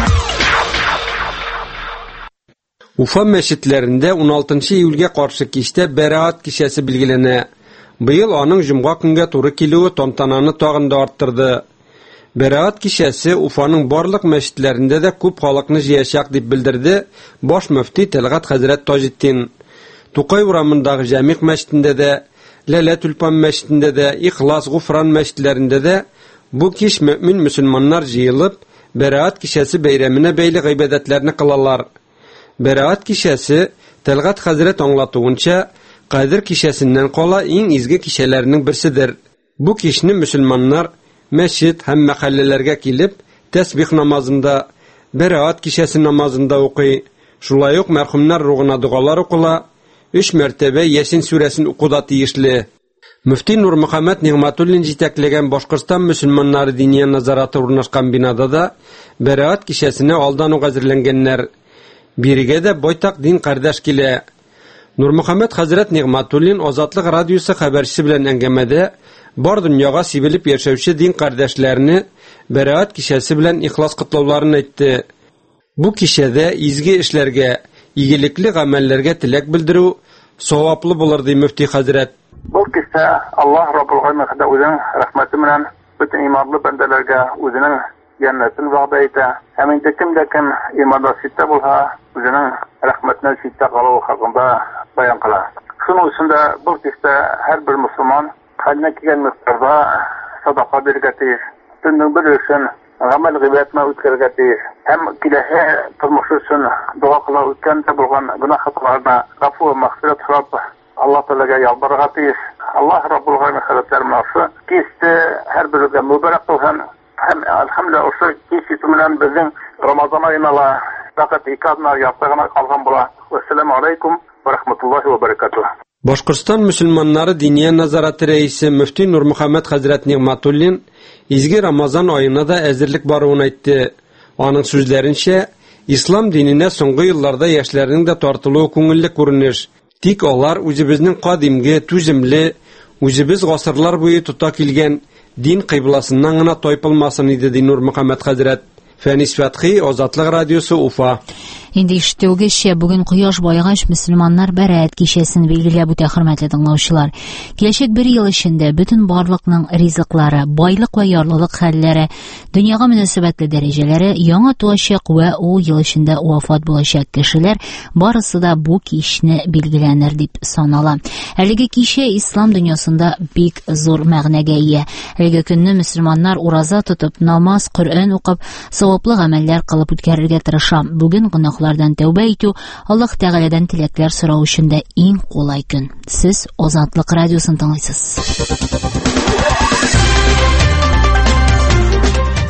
Уфа мәчетләрендә он алтынчы июльгә каршы кичтә Бәраәт кичәсе билгеләнә. Быел аның җомга көнгә туры килүе тантананы тагын да арттырды. Бәраәт кичәсе Уфаның барлык мәчетләрендә дә күп халыкны җыячак дип белдерде баш мөфти Тәлгат хәзрәт Таҗетдин. Тукай урамындагы Җәмигъ мәчетендә дә, Ләлә-Тюльпан мәчетендә дә, Ихлас, Гуфран мәчетләрендә дә бу кич мөэмин мөселманнар җыелып, Бәраәт кичәсе бәйрәменә бәйле гыйбадәтләрне кылалар. Бәраәт кичәсе Тәлгат хәзрәт аңлатуынча Кадир кичәсеннән кала иң изге кичәләрнең берседер. Бу кичне мөселманнар мәчет һәм мәхәлләләргә килеп, тәсбих намазында, Бәраәт кичәсе намазында укый. Шулай ук мәрхүмнәр ругына дугалар укыла, өч мәртәбә Ясин сүрәсен укуда тиешле. Мөфти Нурмөхәммәд Нигъмәтуллин җитәкләгән Башкортстан мөселманнары диния назараты урнашкан бинада да Бәраәт кичәсенә алдан ук әзерләнгәннәр. Бирегә дә байтак дин кардәш килә. Нурмөхәммәд хәзрәт Нигъмәтуллин Азатлык радиосы хәбәрчесе белән әңгәмәдә бар дөньяга сибелеп яшәүче дин кардәшләрне Бәраәт кичәсе белән ихлас котлауларын әйтте. Бу кичәдә изге эшләргә, игелекле гамәлләргә теләк белдерү саваплы булыр ди мөфти хәзрәт. Бу кичә Аллаһ Раббул Галәминдә үзенең рәхмәте белән бөтен иманлы бәндәләргә үзенең җәннәтен вәгъдә итә. Һәм инде кем дә кем иманда ситтә булса, үзенең рәхмәтенә ситтә калу хакында баян кыла. Шуның өчен дә бу кичә һәрбер мөселман хәлне килгән мөхтәрбә садака бирергә тиеш. Төннең бер өчен гамәл гыйбадәтне үткәрергә тиеш. Һәм киләһе тормыш өчен дуа кыла үткән дә булган гөнаһ хаталарына гафу ва мәгъфират сорап Аллаһ Тәгаләгә ялбарырга тиеш. Аллаһ Раббул Галәмин хәзрәтләре мәгъфу кичте һәрберегә мөбарәк булсын. Һәм әлхәмдүлилләһ ошо кич белән безнең Рамазан аена ла фақат ике атна яртыгына калган була. Ассаламу алейкум ва рахматуллаһи ва баракатуһ. Башкортстан мөселманнары диния назараты рәисе мөфти Нурмөхәммәд хәзрәт Нигъмәтуллин изге Рамазан аена да әзерлек баруын әйтте. Аның сүзләренчә, ислам диненә соңгы елларда яшьләрнең дә тартылуы күңелле күренеш. Тик алар үзебезнең кадимге, түземле, үзебез гасырлар буе тота килгән дин кыйбласыннан гына тайпылмасын иде ди Нурмөхәммәд хәзрәт. Фәнис Фәтхи, Азатлык радиосы, Уфа. Инде ишетүгезчә, бүген кояш байгач мөселманнар Бәраәт кичәсен билгеләп үтә, хөрмәтле тыңлаучылар. Киләчәк бер ел эчендә бөтен барлыкның ризыклары, байлык ва ярлылык хәлләре, дөньяга мөнәсәбәтле дәрәҗәләре, яңа туачак ва ул ел эчендә вафат булачак кешеләр барысы да бу кичне билгеләнер дип санала. Әлеге кичә ислам дөньясында бик зур мәгънәгә ия. Әлеге көнне мөселманнар ураза тотып, намаз, Коръән укып, саваплы гамәлләр кылып үткәрергә тырыша. Бүген гөнаһлардан тәүбә итү, Аллаһ Тәгаләдән теләкләр сорау өчен дә иң кулай көн. Сез Азатлык радиосын тыңлыйсыз.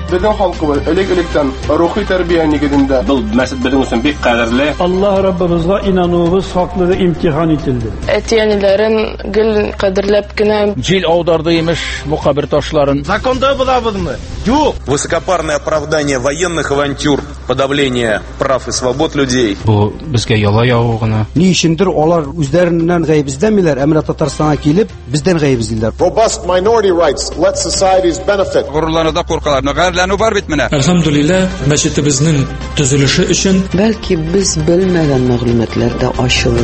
Безнең халкыбыз элек-электән рухи тәрбия нигезендә. Бу мәсәл безнең өчен бик кадерле. Аллаһ Раббыбызга инануыбыз хаклы имтихан ителде. Әтиянеләрен гел кадерләп кенә җил аударды имеш бу кабер ташларын. Законда булабызмы? Юк. Высокопарное оправдание военных авантюр, подавление прав и свобод людей. Бу безгә яла явыгына. Ни өчендер алар үзләреннән гаебиздәмиләр, әмма Татарстанга килеп, бездән гаебиздиләр. Robust minority rights let societies benefit. Гурурлануда куркалар, гайрләнү бар бит менә. Әлхәмдүлилләh, мәчетебезнең төзелеше өчен бәлки без белмәгән мәгълүматлар да ачылыр.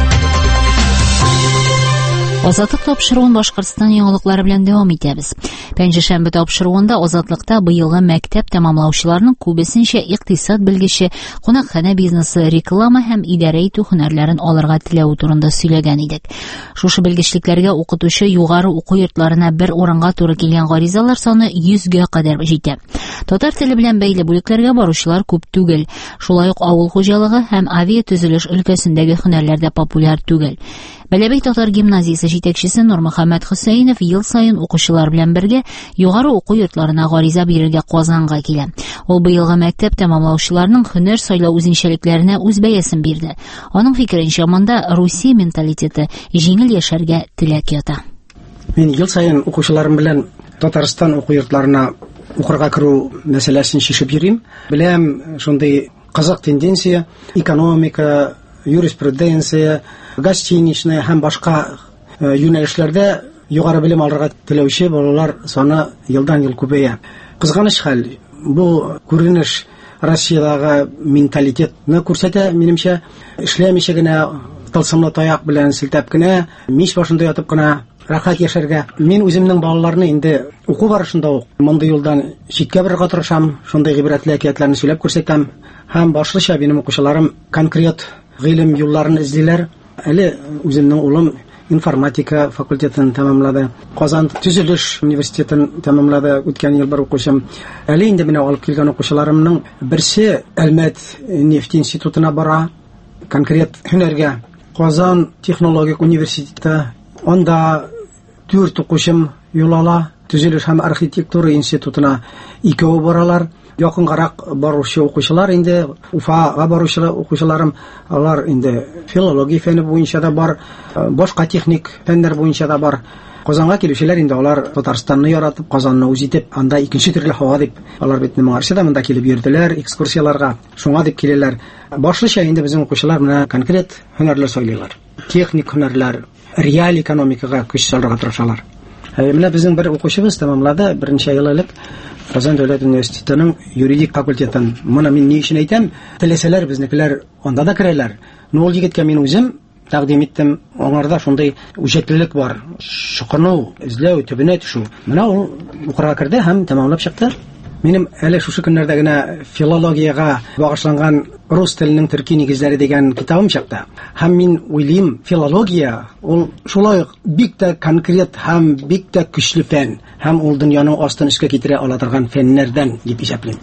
Азатлык тапшыруын Башкортстан яңалыклары белән дәвам итәбез. Пәнҗешәмбе тапшыруында Азатлыкта быелгы мәктәп тәмамлаучыларның күбесенчә икътисад белгече, кунакханә бизнесы, реклама һәм идарә итү һөнәрләрен алырга теләү турында сөйләгән идек. Шушы белгечлекләргә укытучы югары уку йортларына бер урынга туры килгән гаризалар саны йөзгә кадәр җитә. Татар теле белән бәйле бүлекләргә баручылар күп түгел. Шулай ук авыл хуҗалыгы һәм авиа төзелеш өлкәсендәге һөнәрләр дә популяр түгел. Бәләбәй татар гимназиясе җитәкчесе Нурмөхәммәд Хөсәенов ел саен укучылар белән бергә югары уку йортларына гариза бирергә Казанга килә. Ул быелгы мәктәп тәмамлаучыларның һөнәр сайлау үзенчәлекләренә үз бәясен бирде. Аның фикеренчә, монда Русия менталитеты, җиңел яшәргә теләк ята. Мин ел саен укучыларым белән Татарстан уку йортларына укырга керү мәсьәләсен шишеп йөрим. Беләм, шундый кызык тенденция, экономика, юриспруденция, гостиничная һәм башка юнәлешләрдә югары белем алырга теләүче балалар саны елдан-ел күбәя. Кызганыч хәл. Бу күренеш Россиядагы менталитетны күрсәтә, минемчә. Эшләмичә генә, тылсымлы таяк белән селтәп кенә, мич башында ятып кына рәхәт яшәргә. Мин үземнең балаларны инде уку барышында ук мондый юлдан читкә барырга тырышам, шундый гыйбрәтле әкиятләрне сөйләп күрсәтәм. Һәм башлыча минем укучыларым конкрет гыйлем юлларын эзлиләр. Әле үземнең улым информатика факультетын тәмамлады. Казан төзелеш университетын тәмамлады. Үткән ел бер укучым. Әле инде менә алып килгән укучыларымның берсе Әлмәт нефть институтына бара, конкрет һөнәргә. Казан технологик университеты, анда дүрт укучым юл ала. Төзелеш һәм архитектура институтына икәү баралар. Якынгарак баручы укучылар инде Уфага баручы укучыларым, алар инде филология фәне буенча да бар, башка техник фәннәр буенча да бар. Казанга килүчеләр инде алар Татарстанны яратып, Казанны үз итеп, анда икенче төрле һава дип, алар бит моңарчы да монда килеп йөрделәр, экскурсияларга. Шуңа дип киләләр. Башлыча инде безнең укучылар менә конкрет һөнәрләр сөйлиләр. Техник һөнәрләр, реаль экономикага көч салырга тырышалар. Менә безнең бер укучыбыз тәмамлады, беренче ел элек Казан дәүләт университетының юридик факультетын. Моны мин ни өчен әйтәм? Теләсәләр безнекеләр анда да керәләр. Но ул егеткә мин үзем тәкъдим иттем. Аңарда шундый үҗәтлелек бар. Шукыну, эзләү, төбенә төшү. Менә ул укырга керде һәм тәмамлап чыкты. Минем әле шушы көннәрдә генә филологиягә багышланган рус теленең төрки нигезләре дигән китабым чыкты. Һәм мин уйлыйм, филология ул шулай бик тә конкрет һәм бик тә көчле фән, һәм ул дөньяның астын эшкә китерә ала торган фәннәрдән дип исәплим.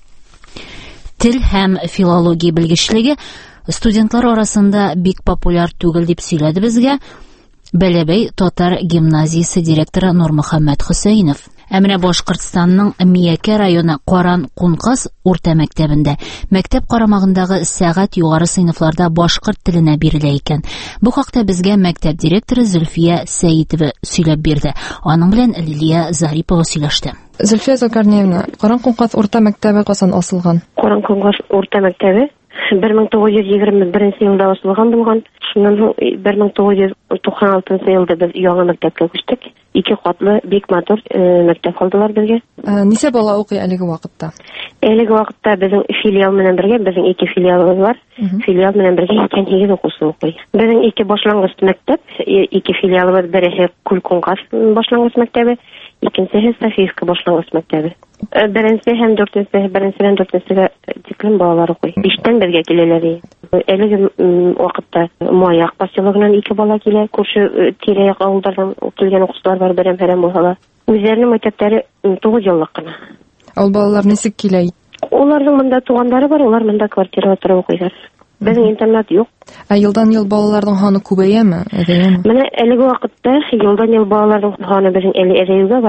Тел һәм филология белгечлеге студентлар арасында бик популяр түгел дип сөйләде безгә Бәләбәй татар гимназиясе директоры Нурмөхәммәд Хөсәенов. Ә менә Башкортстанның Миякә районы Каран-Кункас урта мәктәбендә мәктәп карамагындагы сәгать югары сыйныфларда башкорт теленә бирелә икән. Бу хакта безгә мәктәп директоры Зөлфия Сәитова сөйләп бирде. Аның белән Лилия Зарипова сөйләште. Зөлфия Закарниевна, Каран-Кункас урта мәктәбе касан асылган? Каран-Кункас урта мәктәбе бер мең тугыз йөз егерме беренче елда асылган булган. Шуннан бер мең тугыз йөз туксан алтынчы елда без яңа мәктәпкә күчтек. Ике катлы бик матур мәктәп калдылар безгә. Ничә бала укый әлеге вакытта? Әлеге вакытта безнең филиал менән бергә, безнең ике филиалыбыз бар. Филиал менән бергә икән егет укучы укый. Безнең ике башлангыч мәктәп, ике филиалыбыз, берсе Кулкункас башлангыч мәктәбе, икенчесе Софийска башлангыч мәктәбе. Беренче һәм дүртенче, беренчедән дүртенчегә тиклем балалар укый. Биштән безгә киләләр. Әлеге вакытта Маяк поселогыннан ике бала килә, күрше тирә-як авыллардан килгән укучылар бар, берәм-берәм булалар. Үзләренең мәктәпләре тугыз еллык кына. Ул балалар ничек килә? Уларның монда тугандары бар, улар монда квартирада торып укыйлар. Безнең интернат юк. Ә елдан ел балаларның ханы күбәяме? Менә әлеге вакытта елдан ел балаларның ханы безнең әле әзәюгә бара.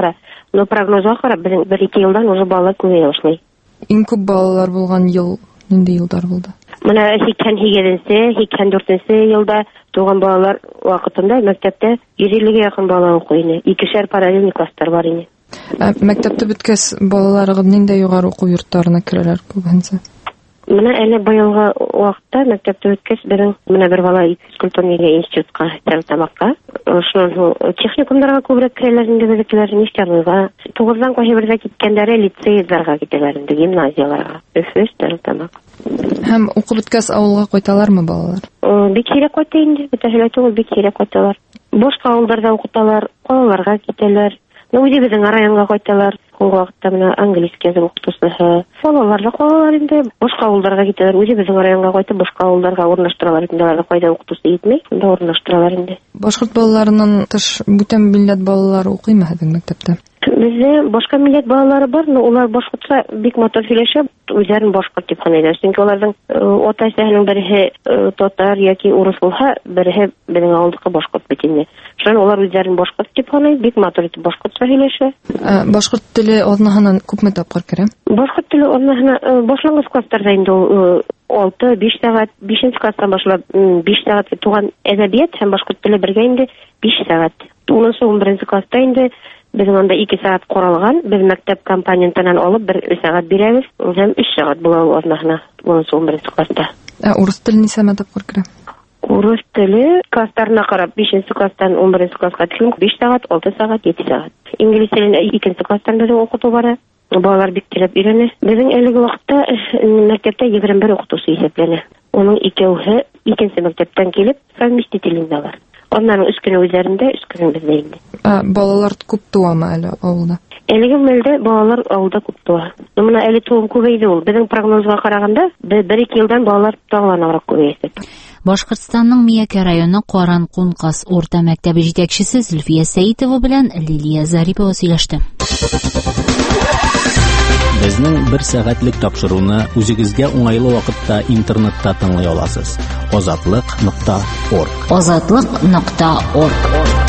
Но прогнозга карап, безнең бер-ике елдан уже балалар күбәя башлый. Иң күп балалар булган ел нинди елдар булды? Менә сиксән сигезенче, сиксән дүртенче елда туган балалар вакытында мәктәптә йөз иллегә якын бала укый иде. Икешәр параллель класслар бар иде. Мәктәптә беткәс балаларыгыз нинди югары уку йортларына керәләр күбенче? Менә әле быелгы вакытта мәктәптә үткәч, безнең менә бер бала физкультурный институтка Стәрлетамакка, шуның техникумнарга күбрәк керәләр инде безнекеләр, Нефтяныйга, тугыздан класс бердә киткәннәре лицейларга китәләр инде, гимназияларга. Өфе, Стәрлетамак. Һәм укып беткәс авылга кайталармы балалар? Бик сирәк кайта инде, бөтәһеләр түгел, бик сирәк кайталар. Башка авылларда укыталар, калаларга китәләр. Ну, үзе безнең районга кайталар. Ул вакытта менә английский язык укытучысы. Балаларга калалар инде. Башка авылларга китәләр. Үзе безнең районга кайтып, башка авылларга урнаштыралар инде. Аларга кайда укытучысы итмәй, шунда урнаштыралар инде. Башкорт балаларының тыш бүтән милләт балалары укыймы һезнең мәктәптә? Бездә башка милләт балалары бар, но улар башкортча бик матур сөйләшә, үзләрен башкорт дип саныйлар. Чөнки аларның ата-әсәһенең берсе татар яки урыс булса, берсе безнең авылдагы башкорт бит инде. Шуның улар үзләрен башкорт дип саный, бик матур итеп башкортча сөйләшә. Башкорт теле однаһынан күпме тапкыр керә? Башкорт теле однаһына башлангыч классларда инде ул алты-биш сәгать, бишенче класстан башлап биш сәгатьгә туган әдәбият һәм башкорт теле бергә инде биш сәгать. унынчы-унберенче класста инде безнең анда ике сәгать каралган, без мәктәп компонентынан алып бер сәгать бирәбез, һәм өч сәгать була ул однаһына унынчы-унберенче класста. Ә урыс теле нисәмә тапкыр керә? Урыс теле классларына карап бишенче класстан унберенче класска килгән биш сәгать, алты сәгать, җиде сәгать. Инглиз телен икенче класстан безнең укыту бара. Балалар бик теләп өйрәнә. Безнең әлеге вакытта мәктәптә егерме бер укытучы исәпләнә. Оның икәүһе икенче мәктәптән килеп совместительләр. Онларның үз көне үзләрендә, үз көне бездә инде. Балалар күп туамы әле авылда? Әлеге мәлдә балалар авылда күп туа. Менә әле туым күбәйде ул. Безнең прогнозга караганда бер-ике елдан балалар тагыланрак күбәйәчәк. Башкортстанның Миякә районы Каран Кункас орта мәктәбе җитәкчесе Зөлфия Сәитова белән Лилия Зарипова сөйләште. Безнең бер сәгатьлек тапшыруны үзегезгә уңайлы вакытта интернетта тыңлый аласыз. озатлык нокта орг. озатлык нокта орг.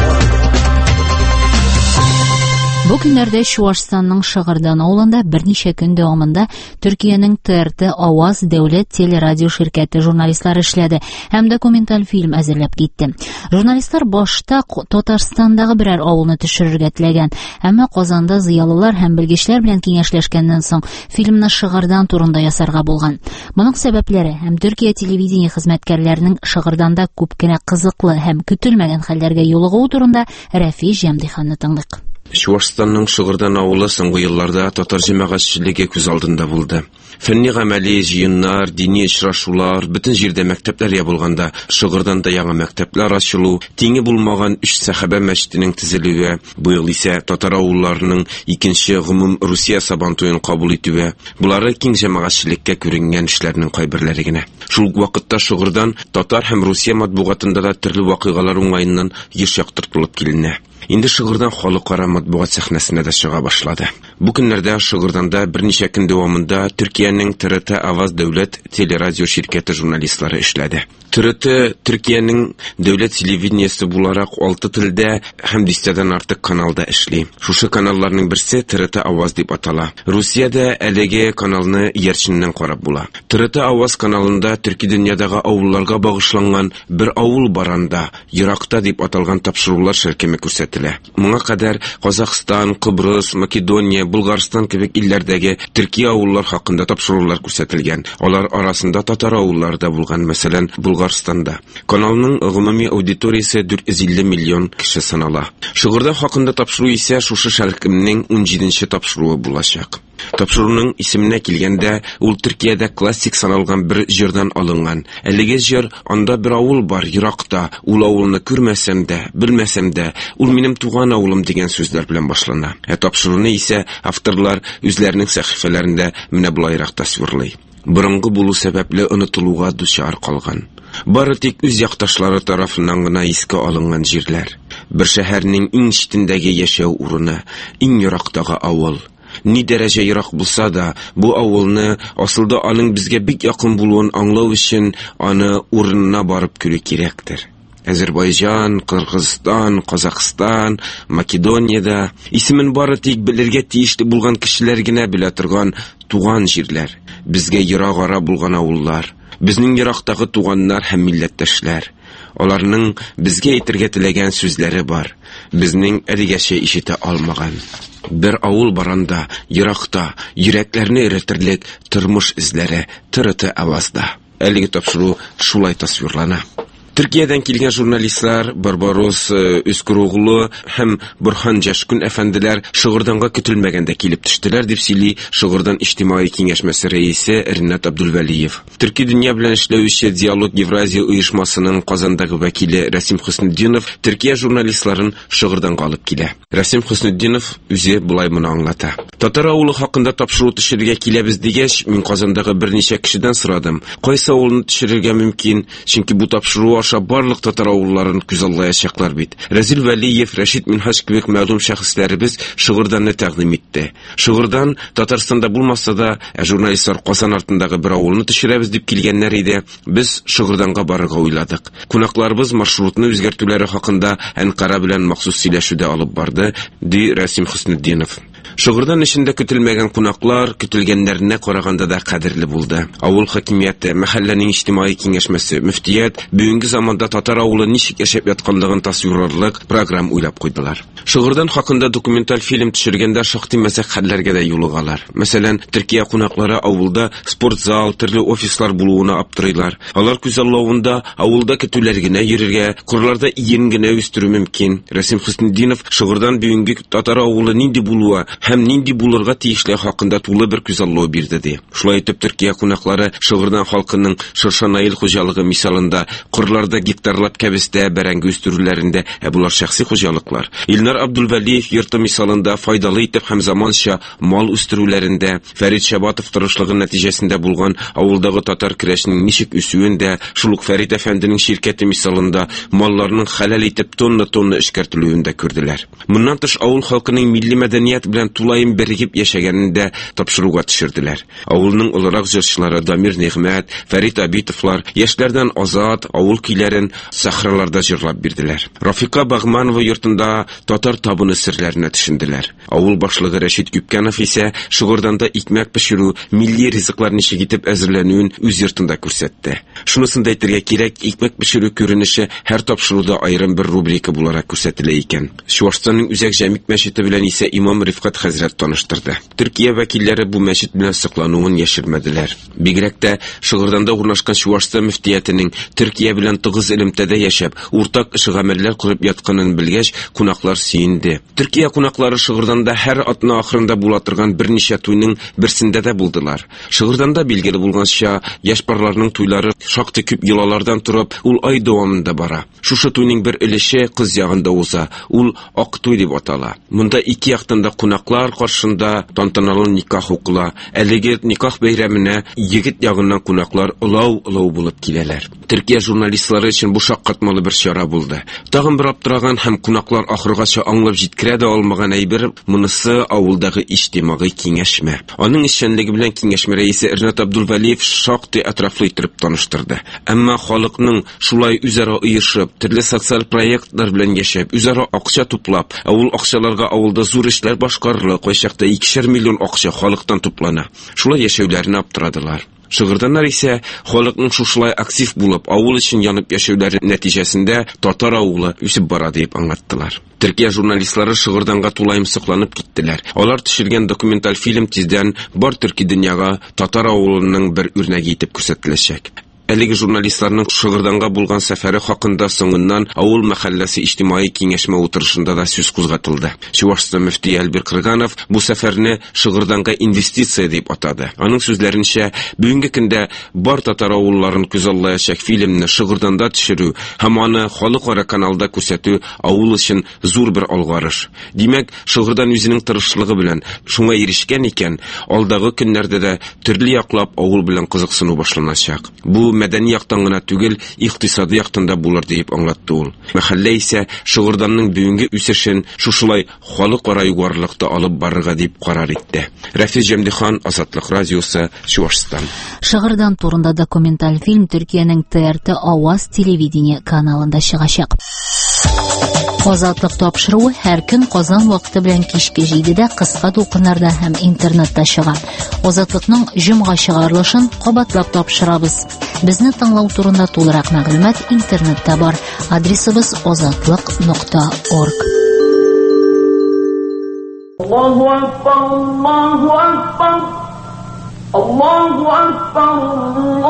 Бу көннәрдә Чуашстанның Шыгырдан авылында берничә көн дәвамында Төркиянең Т Р Т Аваз дәүләт телерадио ширкәте журналистлары эшләде һәм документаль фильм әзерләп китте. Журналистлар башта Татарстандагы берәр авылны төшерергә теләгән, әмма Казанда зыялылар һәм белгечләр белән киңәшләшкәннән соң фильмны Шыгырдан турында ясарга булган. Моның сәбәпләре һәм Төркия телевидение хезмәткәрләренең Шыгырданда күп кенә кызыклы һәм көтелмәгән хәлләргә юлыгуы турында Рәфи Җәмдиханны тыңлыйк. Чуашстанның Шыгырдан авылы соңгы елларда татар җәмәгатьчелеге күз алдында булды. Фәнни-гамәли җыеннар, дини очрашулар, бөтен җирдә мәктәпләр ябылганда, Шыгырданда яңа мәктәпләр ачылу, тиңе булмаган өч сәхабә мәчетенең төзелүе, бу ел исә татар авылларының икенче гомум Русия Сабантуен кабул итүе, булары киң җәмәгатьчелеккә күренгән эшләрнең кайберләре генә. Шул вакытта Шыгырдан татар һәм Русия матбугатында да төрле вакыйгалар уңаеннан еш яктыртылып киленә. Инде Шыгырдан халыкара матбугат сәхнәсенә дә чыга башлады. Бу көннәрдә Шыгырданда берничә көн дәвамында Төркиянең Т Р Т Аваз дәүләт телерадио ширкәте журналистлары эшләде. Т Р Т Төркиянең дәүләт телевидениесе буларак алты телдә һәм дистәдән артык каналда эшли. Шушы каналларның берсе Т Р Т Аваз дип атала. Русиядә әлеге каналны иярченнән карап була. Т Р Т Аваз каналында төрки дөньядагы авылларга багышланган бер авыл баранда, еракта дип аталган тапшырулар шәркеме күрсәтелә. Моңа кадәр Казакстан, Кыбрыс, Македония, Булгарстан кебек илләрдәге төрки авыллар хакында тапшырулар күрсәтелгән. Алар арасында татар авыллары да булган, мәсәлән, Булгарстанда. Каналның гомуми аудиториясе дүрт йөз илле миллион кеше санала. Шыгырдан хакында тапшыру исә шушы шәркемнең унҗиденче тапшыруы булачак. Тапшыруның исеменә килгәндә, ул Төркиядә классик саналган бер җырдан алынган. Әлеге җыр анда бер авыл бар, еракта. Ул авылны күрмәсәм дә, белмәсәм дә, ул минем туган авылым дигән сүзләр белән башлана. Ә тапшыруны исә авторлар үзләренең сәхифәләрендә менә булайрак тасвирлый. Борынгы булу сәбәпле онытылуга дучар калган. Бары тик үз якташлары тарафыннан гына искә алынган җирләр. Бер шәһәрнең иң читендәге яшәү урыны, иң ерактагы авыл. Ни дәрәҗә ерак булса да, бу авылны асылда аның безгә бик якын булуын аңлау өчен аны урынына барып күрү кирәктер. Азербайҗан, Кыргызстан, Казакстан, Македониядә исемен бары тик белергә тиешле булган кешеләр генә белә торган туган җирләр, безгә ерак ара булган авыллар, безнең ерактагы туганнар һәм милләттәшләр. Аларның безгә әйтергә теләгән сүзләре бар, безнең әлегәчә ишетә алмаган. Бер авыл баранда, еракта, йөрәкләрне эретерлек тормыш эзләре тырыты авазда. Әлеге тапшыру шулай тасвирлана. Төркиядән килгән журналистлар Барбарос Өскүроглы һәм Борхан Жашкун әфәнделәр Шыгырданга көтелмәгәндә килеп төштеләр дип сөйли Шыгырдан иҗтимаи киңәшмәсе рәисе Ринат Абдулвалиев. Төрки дөнья белән эшләүче Диалог Евразия оешмасының Казандагы вәкиле Расим Хөснетдинов Төркия журналистларын Шыгырданга алып килә. Расим Хөснетдинов үзе булай моны аңлата. Татар авылы хакында тапшыру төшерергә киләбез дигәч, мин Казандагы берничә кешедән сорадым. Кайсы авылны төшерергә мөмкин? Чөнки бу тапшыру аша барлык татар авылларын күзаллаячаклар бит. Разил Вәлиев, Рәшит Минһаҗ кебек мәгълүм шәхесләребез Шыгырданны тәкъдим итте. Шыгырдан Татарстанда булмаса да, журналистлар Казан артындагы бер авылны төшерәбез дип килгәннәр иде. Без Шыгырданга барырга уйладык. Кунакларыбыз маршрутны үзгәртүләре хакында Әнкара белән махсус сөйләшүдә алып барды, ди Расим Хөснетдинов. Шыгырдан эчендә көтелмәгән кунаклар көтелгәннәренә караганда да кадерле булды. Авыл хакимияте, мәхәлләнең иҗтимаи киңәшмәсе, мөфтият бүгенге заманда татар авылы ничек яшәп ятканлыгын тасвирларлык программ уйлап куйдылар. Шыгырдан хакында документаль фильм төшергәндә шактый мәсәк хәлләргә дә юлыгалар. Мәсәлән, Төркия кунаклары авылда спортзал, төрле офислар булуына аптырыйлар. Алар күзаллавында авылда көтүләр генә йөрергә, кырларда иен генә үстерү мөмкин. Расим Хөснетдинов Шыгырдан бүгенге татар авылы нинди булуы һәм нинди булырга тиешле хакында тулы бер күзаллау бирде ди. Шулай итеп Төркия кунаклары Шыгырдан халкының Шыршанаил хуҗалыгы мисалында кырларда гектарлап кәбестә бәрәңге үстерүләрендә, ә булар шәхси хуҗалыклар. Илнар Абдулвалиев йорты мисалында файдалы итеп һәм заманча мал үстерүләрендә, Фәрит Шабатов тырышлыгы нәтиҗәсендә булган авылдагы татар көрәшенең ничек үсүендә, шул ук Фәрит әфәнденең ширкәте мисалында малларның хәләл итеп тонна-тонна эшкәртелүендә күрделәр. Моннан тыш авыл халкының милли мәдәният белән тулайым бергеп яшәгәнендә тапшыруга төшерделәр. Авылның олырак җырчылары Дамир Нигъмәт, Фәрит Абитовлар яшьләрдән азат авыл көйләрен сахраларда җырлап бирделәр. Рафика Багманова йортында татар табыны серләренә төшенделәр. Авыл башлыгы Рәшит Күпкәнов исә Шыгырданда икмәк пешерү, милли ризыклар ничек итеп әзерләнүен үз йортында күрсәтте. Шунысын да әйтергә кирәк, икмәк пешерү күренеше һәр тапшыруда аерым бер рубрика буларак күрсәтелә икән. Чувашстанның Үзәк Җәмик мәчете белән исә имам Рифкат хәзрәт таныштырды. Төркия вәкилләре бу мәчет белән соклануын яшермәделәр. Бигрәк тә Шыгырданда урнашкан Чувашстан мөфтиятенең Төркия белән тыгыз элемтәдә яшәп, уртак эш гамәлләр курып ятканын белгәч, кунаклар сөенде. Төркия кунаклары Шыгырданда һәр атна ахырында була торган берничә туйның берсендә дә булдылар. Шыгырданда билгеле булганча, яшь парларның туйлары шактый күп елалардан торып, ул ай дәвамында бара. Шушы туйның бер өлеше кыз ягында уза, ул ак туй дип атала. Монда ике яктан да кунаклар каршында тантаналы никах укыла. Әлеге никах бәйрәменә егет ягыннан кунаклар улау-улау булып киләләр. Төркия журналистлары өчен бу шаккатмалы бер чара булды. Тагын бер аптыраган һәм кунаклар ахыргача аңлап җиткерә дә алмаган әйбер, монысы авылдагы иҗтимагый киңәшмә. Аның эшчәнлеге белән киңәшмә рәисе Ринат Абдулвалиев шактый атрафлы итеп таныштырды. Әмма халыкның шулай үзара оешып, төрле социаль проектлар белән яшәп, үзара акча туплап, авыл акчаларга авылда зур эшләр башкарырлы, кайчакта икешәр миллион акча халыктан туплана. Шулай яшәүләрне аптырадылар. Шыгырданнар исә халыкның шушылай актив булып, авыл өчен янып яшәүләре нәтиҗәсендә татар авылы үсеп бара дип аңлаттылар. Төркия журналистлары Шыгырданга тулайым сокланып киттеләр. Алар төшергән документаль фильм тиздән бар төрки дөньяга татар авылының бер үрнәге итеп күрсәтеләчәк. Әлеге журналистларның Шыгырданга булган сәфәре хакында соңыннан авыл мәхәлләсе иҗтимаи киңәшмә утырышында да сүз кузгатылды. Чувашстан мөфти Әлбир Кырганов бу сәфәрне Шыгырданга инвестиция дип атады. Аның сүзләренчә, бүгенге көндә бар татар авылларын күзаллаячак фильмны Шыгырданда төшерү һәм аны халыкара каналда күрсәтү авыл өчен зур бер алгарыш. Димәк, Шыгырдан үзенең тырышлыгы белән шуңа ирешкән икән, алдагы көннәрдә дә төрле яклап авыл белән кызыксыну башланачак. Бу мәдәни яктан гына түгел, икътисади яктан да булыр дип аңлатты ул. Мәхәллә исә Шыгырданның бүгенге үсешен шушылай халыкара югарылыкта алып барырга дип карар итте. Рафис Җәмдихан, Азатлык радиосы, Чувашстан. Шыгырдан турында документаль фильм Төркиянең Т Р Т Аваз телевидение каналында чыгачак. Азатлык тапшыруы һәр көн Казан вакыты белән кичке җидедә кыска тулкыннарда һәм интернетта чыга. Азатлыкның җомга чыгарылышын кабатлап тапшырабыз. Безне тыңлау турында тулырак мәгълүмат интернетта бар. Адресыбыз азатлык нокта орг. Аллаһу акбар, Аллаһу акбар. Аллаһу акбар.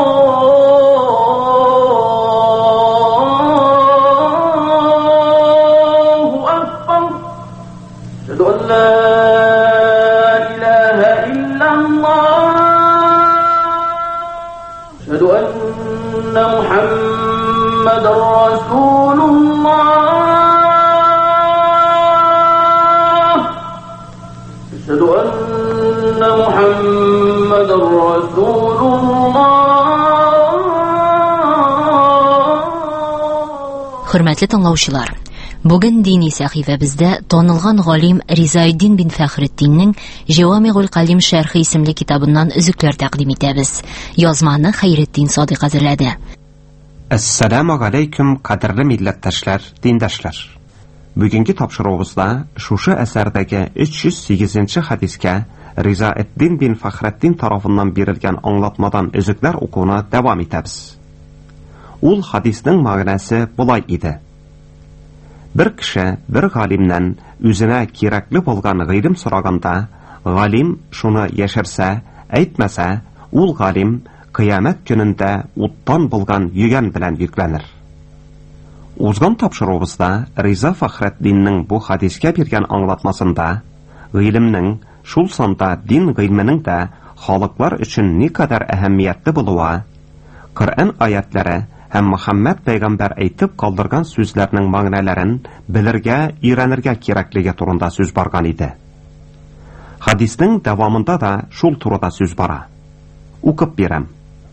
Хөрмәтле тыңлаучылар, бүген дини сәхифәбездә танылган галим Ризаэддин бин Фәхретдиннең Җавамигъул Калим шәрхи исемле китабыннан өзекләр тәкъдим итәбез. Язманы Хәйретдин Садыйк әзерләде. Ассаламу алейкум, кадерле милләттәшләр, диндәшләр. Бүгенге тапшыруыбызда шушы әсәрдәге өч йөз сигезенче хадискә Ризаэддин бин Фәхретдин тарафыннан бирелгән аңлатмадан өзекләр укуына дәвам итәбез. Ул хадиснең мәгънәсе булай иде. Бер кеше бер галимнән үзенә кирәкле булган гыйлем сораганда, галим шуны яшерсә, әйтмәсә, ул галим кыямәт көнендә уттан булган йөгән белән йөкләнер. Узган тапшыруыбызда Риза Фәхретдиннең бу хадискә биргән аңлатмасында гыйлемнең, шул санда дин гыйлеменең дә халыклар өчен никадәр әһәмиятле булуы, Коръән аятлары һәм Мөхәммәд пәйгамбәр әйтеп калдырган сүзләрнең мәгънәләрен белергә, өйрәнергә кирәклеге турында сүз барган иде. Хадисның дәвамында да шул турыда сүз бара. Укып бирәм.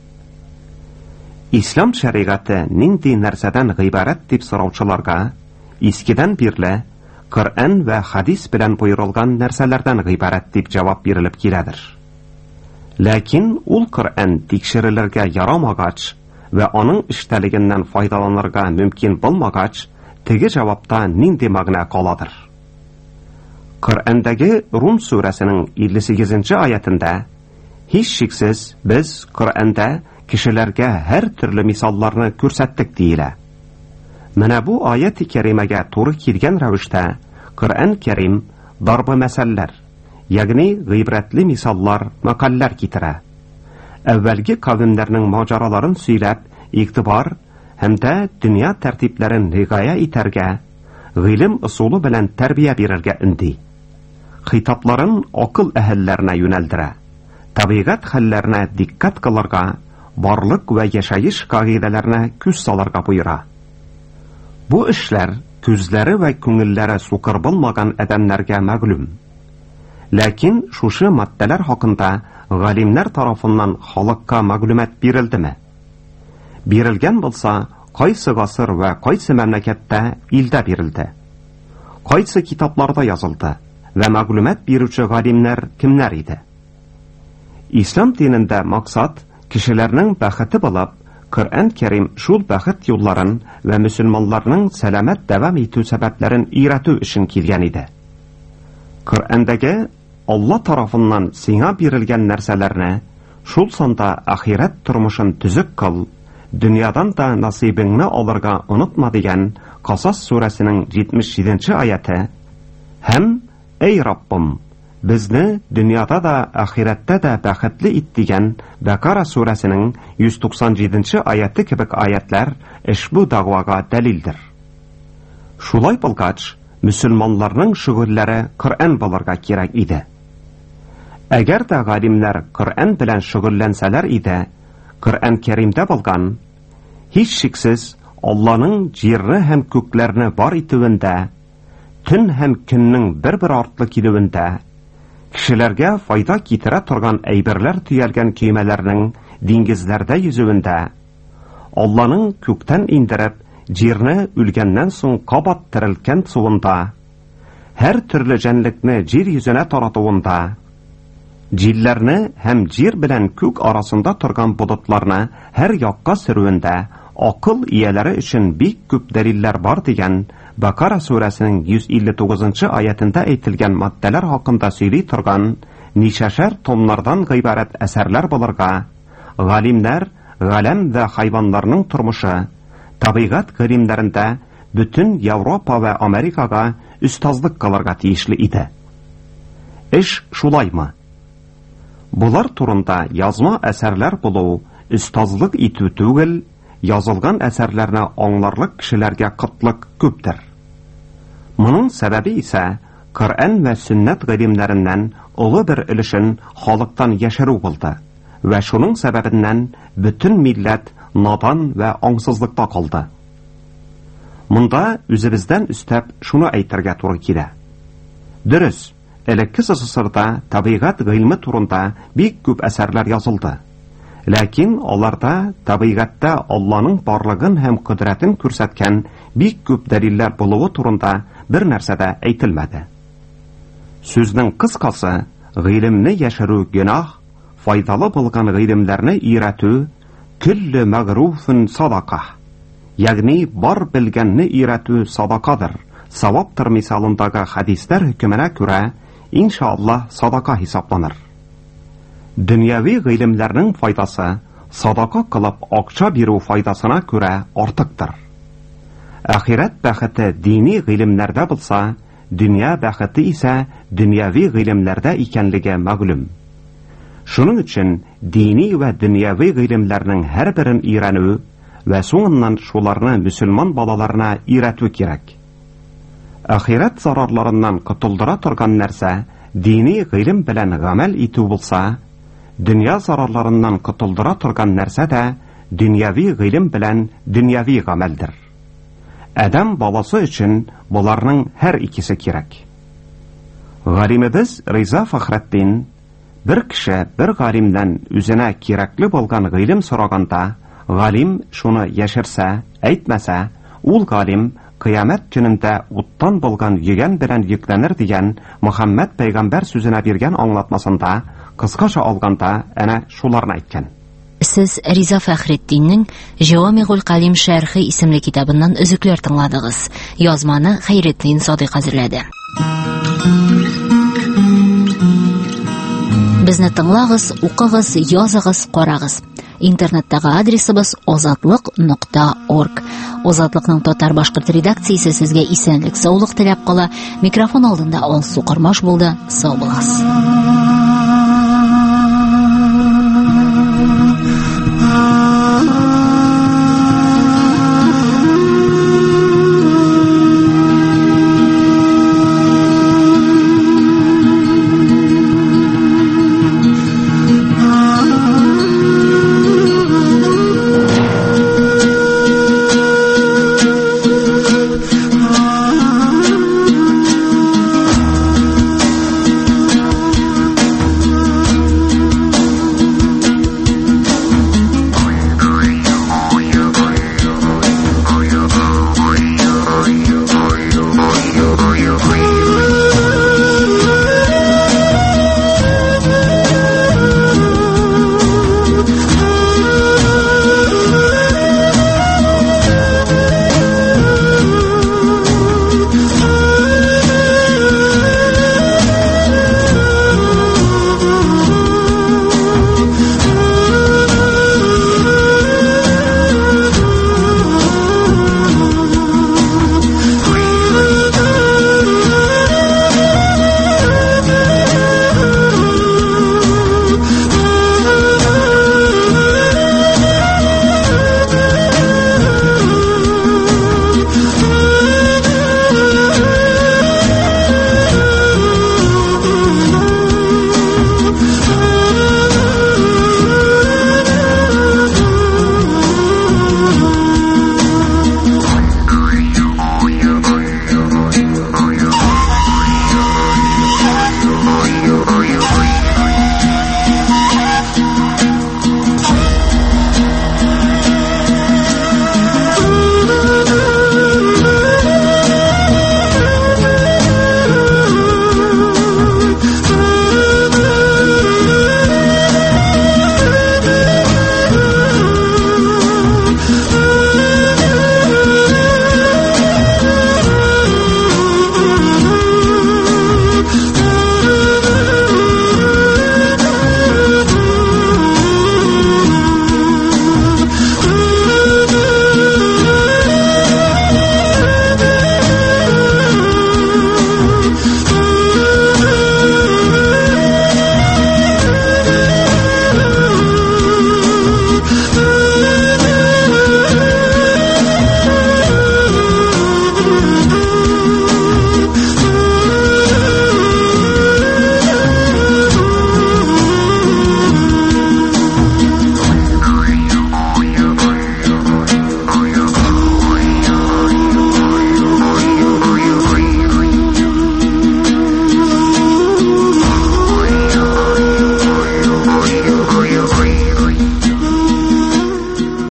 Ислам шәригате нинди нәрсәдән гыйбарәт дип сораучыларга искедән бирле Коръән вә хадис белән буйрылган нәрсәләрдән гыйбарәт дип җавап бирелеп киләдер. Ләкин ул Коръән тикшерелергә ярамагач вә аның эштәлегеннән файдаланырга мөмкин булмагач, теге җавапта нинди мәгънә каладыр? Коръәндәге Рум сүрәсенең илле сигезенче аятында һич шиксез без Коръәндә кешеләргә һәр төрле мисалларны күрсәттек диелә. Менә бу аят-и кәримәгә туры килгән рәвештә Коръән Кәрим дарбы мәсәлләр, ягъни гыйбрәтле мисаллар, мәкалләр китерә. Әввәлге кавемнәрнең маҗараларын сөйләп, игътибар һәм дә дөнья тәртипләрен ригая итәргә, гыйлем ысулы белән тәрбия бирергә өнди. Хитапларын акыл әһелләренә юнәлдерә. Табигать хәлләренә диккәт кылырга, барлык вә яшәеш кагыйдәләренә күз салырга буйыра. Бу эшләр күзләре вә күңелләре сукыр булмаган адәмнәргә мәгълүм. Ләкин шушы матдәләр хакында галимнәр тарафыннан халыкка мәгълүмат бирелдеме? Бирелгән булса, кайсы гасыр вә кайсы мәмләкәттә илдә бирелде? Кайсы китапларда язылды вә мәгълүмат бирүче галимнәр кемнәр иде? Ислам динендә максат кешеләрнең бәхете булып, Коръән Кәрим шул бәхет юлларын вә мөселманнарның сәламәт дәвам итү сәбәпләрен өйрәтү өчен килгән иде. Коръәндәге Алла тарафыннан сиңа бирелгән нәрсәләрне, шул санда ахират тормышын төзек кыл, дөньядан да насибыңны алырга онытма дигән Касас сүрәсенең җитмеш җиденче аяты һәм «Эй Раббым, безне дөньяда да, ахиратта да бәхетле ит» дигән Бәкара сүрәсенең йөз туксан җиденче аяты кебек аятлар ошбу дәгъвага дәлилдер. Шулай булгач, мөселманнарның шөгыльләре Коръән булырга кирәк иде. Әгәр дә галимнәр Коръән белән шөгыльләнсәләр иде, Коръән Кәримдә булган, һич шиксез Алланың җирне һәм күкләрне бар итүендә, төн һәм көннең бер-бер артлы килүендә, кешеләргә файда китерә торган әйберләр төялгән көймәләрнең диңгезләрдә йөзүендә, Алланың күктән индереп, җирне үлгәннән соң кабат терелткән суында, һәр төрле җәнлекне җир йөзенә таратуында, җилләрне һәм җир белән күк арасында торган болытларны һәр якка сөрүендә акыл ияләре өчен бик күп дәлилләр бар дигән Бакара сүрәсенең йөз илле тугызынчы аятында әйтелгән матдәләр хакында сөйли торган ничәшәр томнардан гыйбарәт әсәрләр булырга, галимнәр галәм вә хайваннарның тормышы, табигать гыйлемләрендә бөтен Европа вә Америкага үстазлык кылырга тиешле иде. Эш шулаймы? Булар турында язма әсәрләр булу, үстазлык итү түгел, язылган әсәрләрне аңларлык кешеләргә кытлык күптер. Моның сәбәбе исә Коръән вә Сөннәт гыйлемләреннән олы бер өлешен халыктан яшерү булды вә шуның сәбәбеннән бөтен милләт надан вә аңсызлыкта калды. Монда үзебездән өстәп шуны әйтергә туры килә. Дөрес, элекке СССРда табигать гыйлеме турында бик күп әсәрләр язылды. Ләкин аларда табигатьтә Алланың барлыгын һәм кодрәтен күрсәткән бик күп дәлилләр булуы турында бер нәрсә дә әйтелмәде. Сүзнең кыскасы, гыйлемне яшерү гөнаһ, файдалы булган гыйлемләрне өйрәтү күлле мәгруфун садака. Ягъни бар белгәнне өйрәтү садакадыр. Саваптыр мисалындагы хадисләр хөкеменә күрә, иншааллах садака хисапланыр. Дөньяви гыйлемләрнең файдасы садака кылып акча бирү файдасына күрә артыктыр. Ахират бәхете дини гыйлемләрдә булса, дөнья бәхете исә дөньяви гыйлемләрдә икәнлеге мәгълүм. Шуның өчен дини вә дөньяви гыйлемләрнең һәр берен өйрәнү вә соңыннан шуларны мөселман балаларына өйрәтү кирәк. Ахират зарарларыннан котылдыра торган нәрсә дини гыйлем белән гамәл итү булса, дөнья зарарларыннан котылдыра торган нәрсә дә дөньяви гыйлем белән дөньяви гамәлдер. Адам баласы өчен буларның һәр икесе кирәк. Галимебез Риза Фахретдин бер кеше бер галимнән үзенә кирәкле булган гыйлем сораганда, галим шуны яшерсә, әйтмәсә, ул галим кыямәт көнендә уттан булган йөгән белән йөкләнер дигән Мөхәммәд пәйгамбәр сүзенә биргән аңлатмасында кыскача алганда әнә шуларны әйткән. Сез Риза Фәхретдиннең Җавамигул Калим шәрхи исемле китабыннан өзекләр тыңладыгыз. Язманы Хәйретдин Садыйк хәзерләде. Безне тыңлагыз, укыгыз, языгыз, карагыз. Интернеттагы адресыбыз озатлык нокта орг. Озатлыкның татар-башкорт редакциясе сезгә исәнлек, саулык теләп кала. Микрофон алдында Алсу Кормаш булды. Сау булыгыз.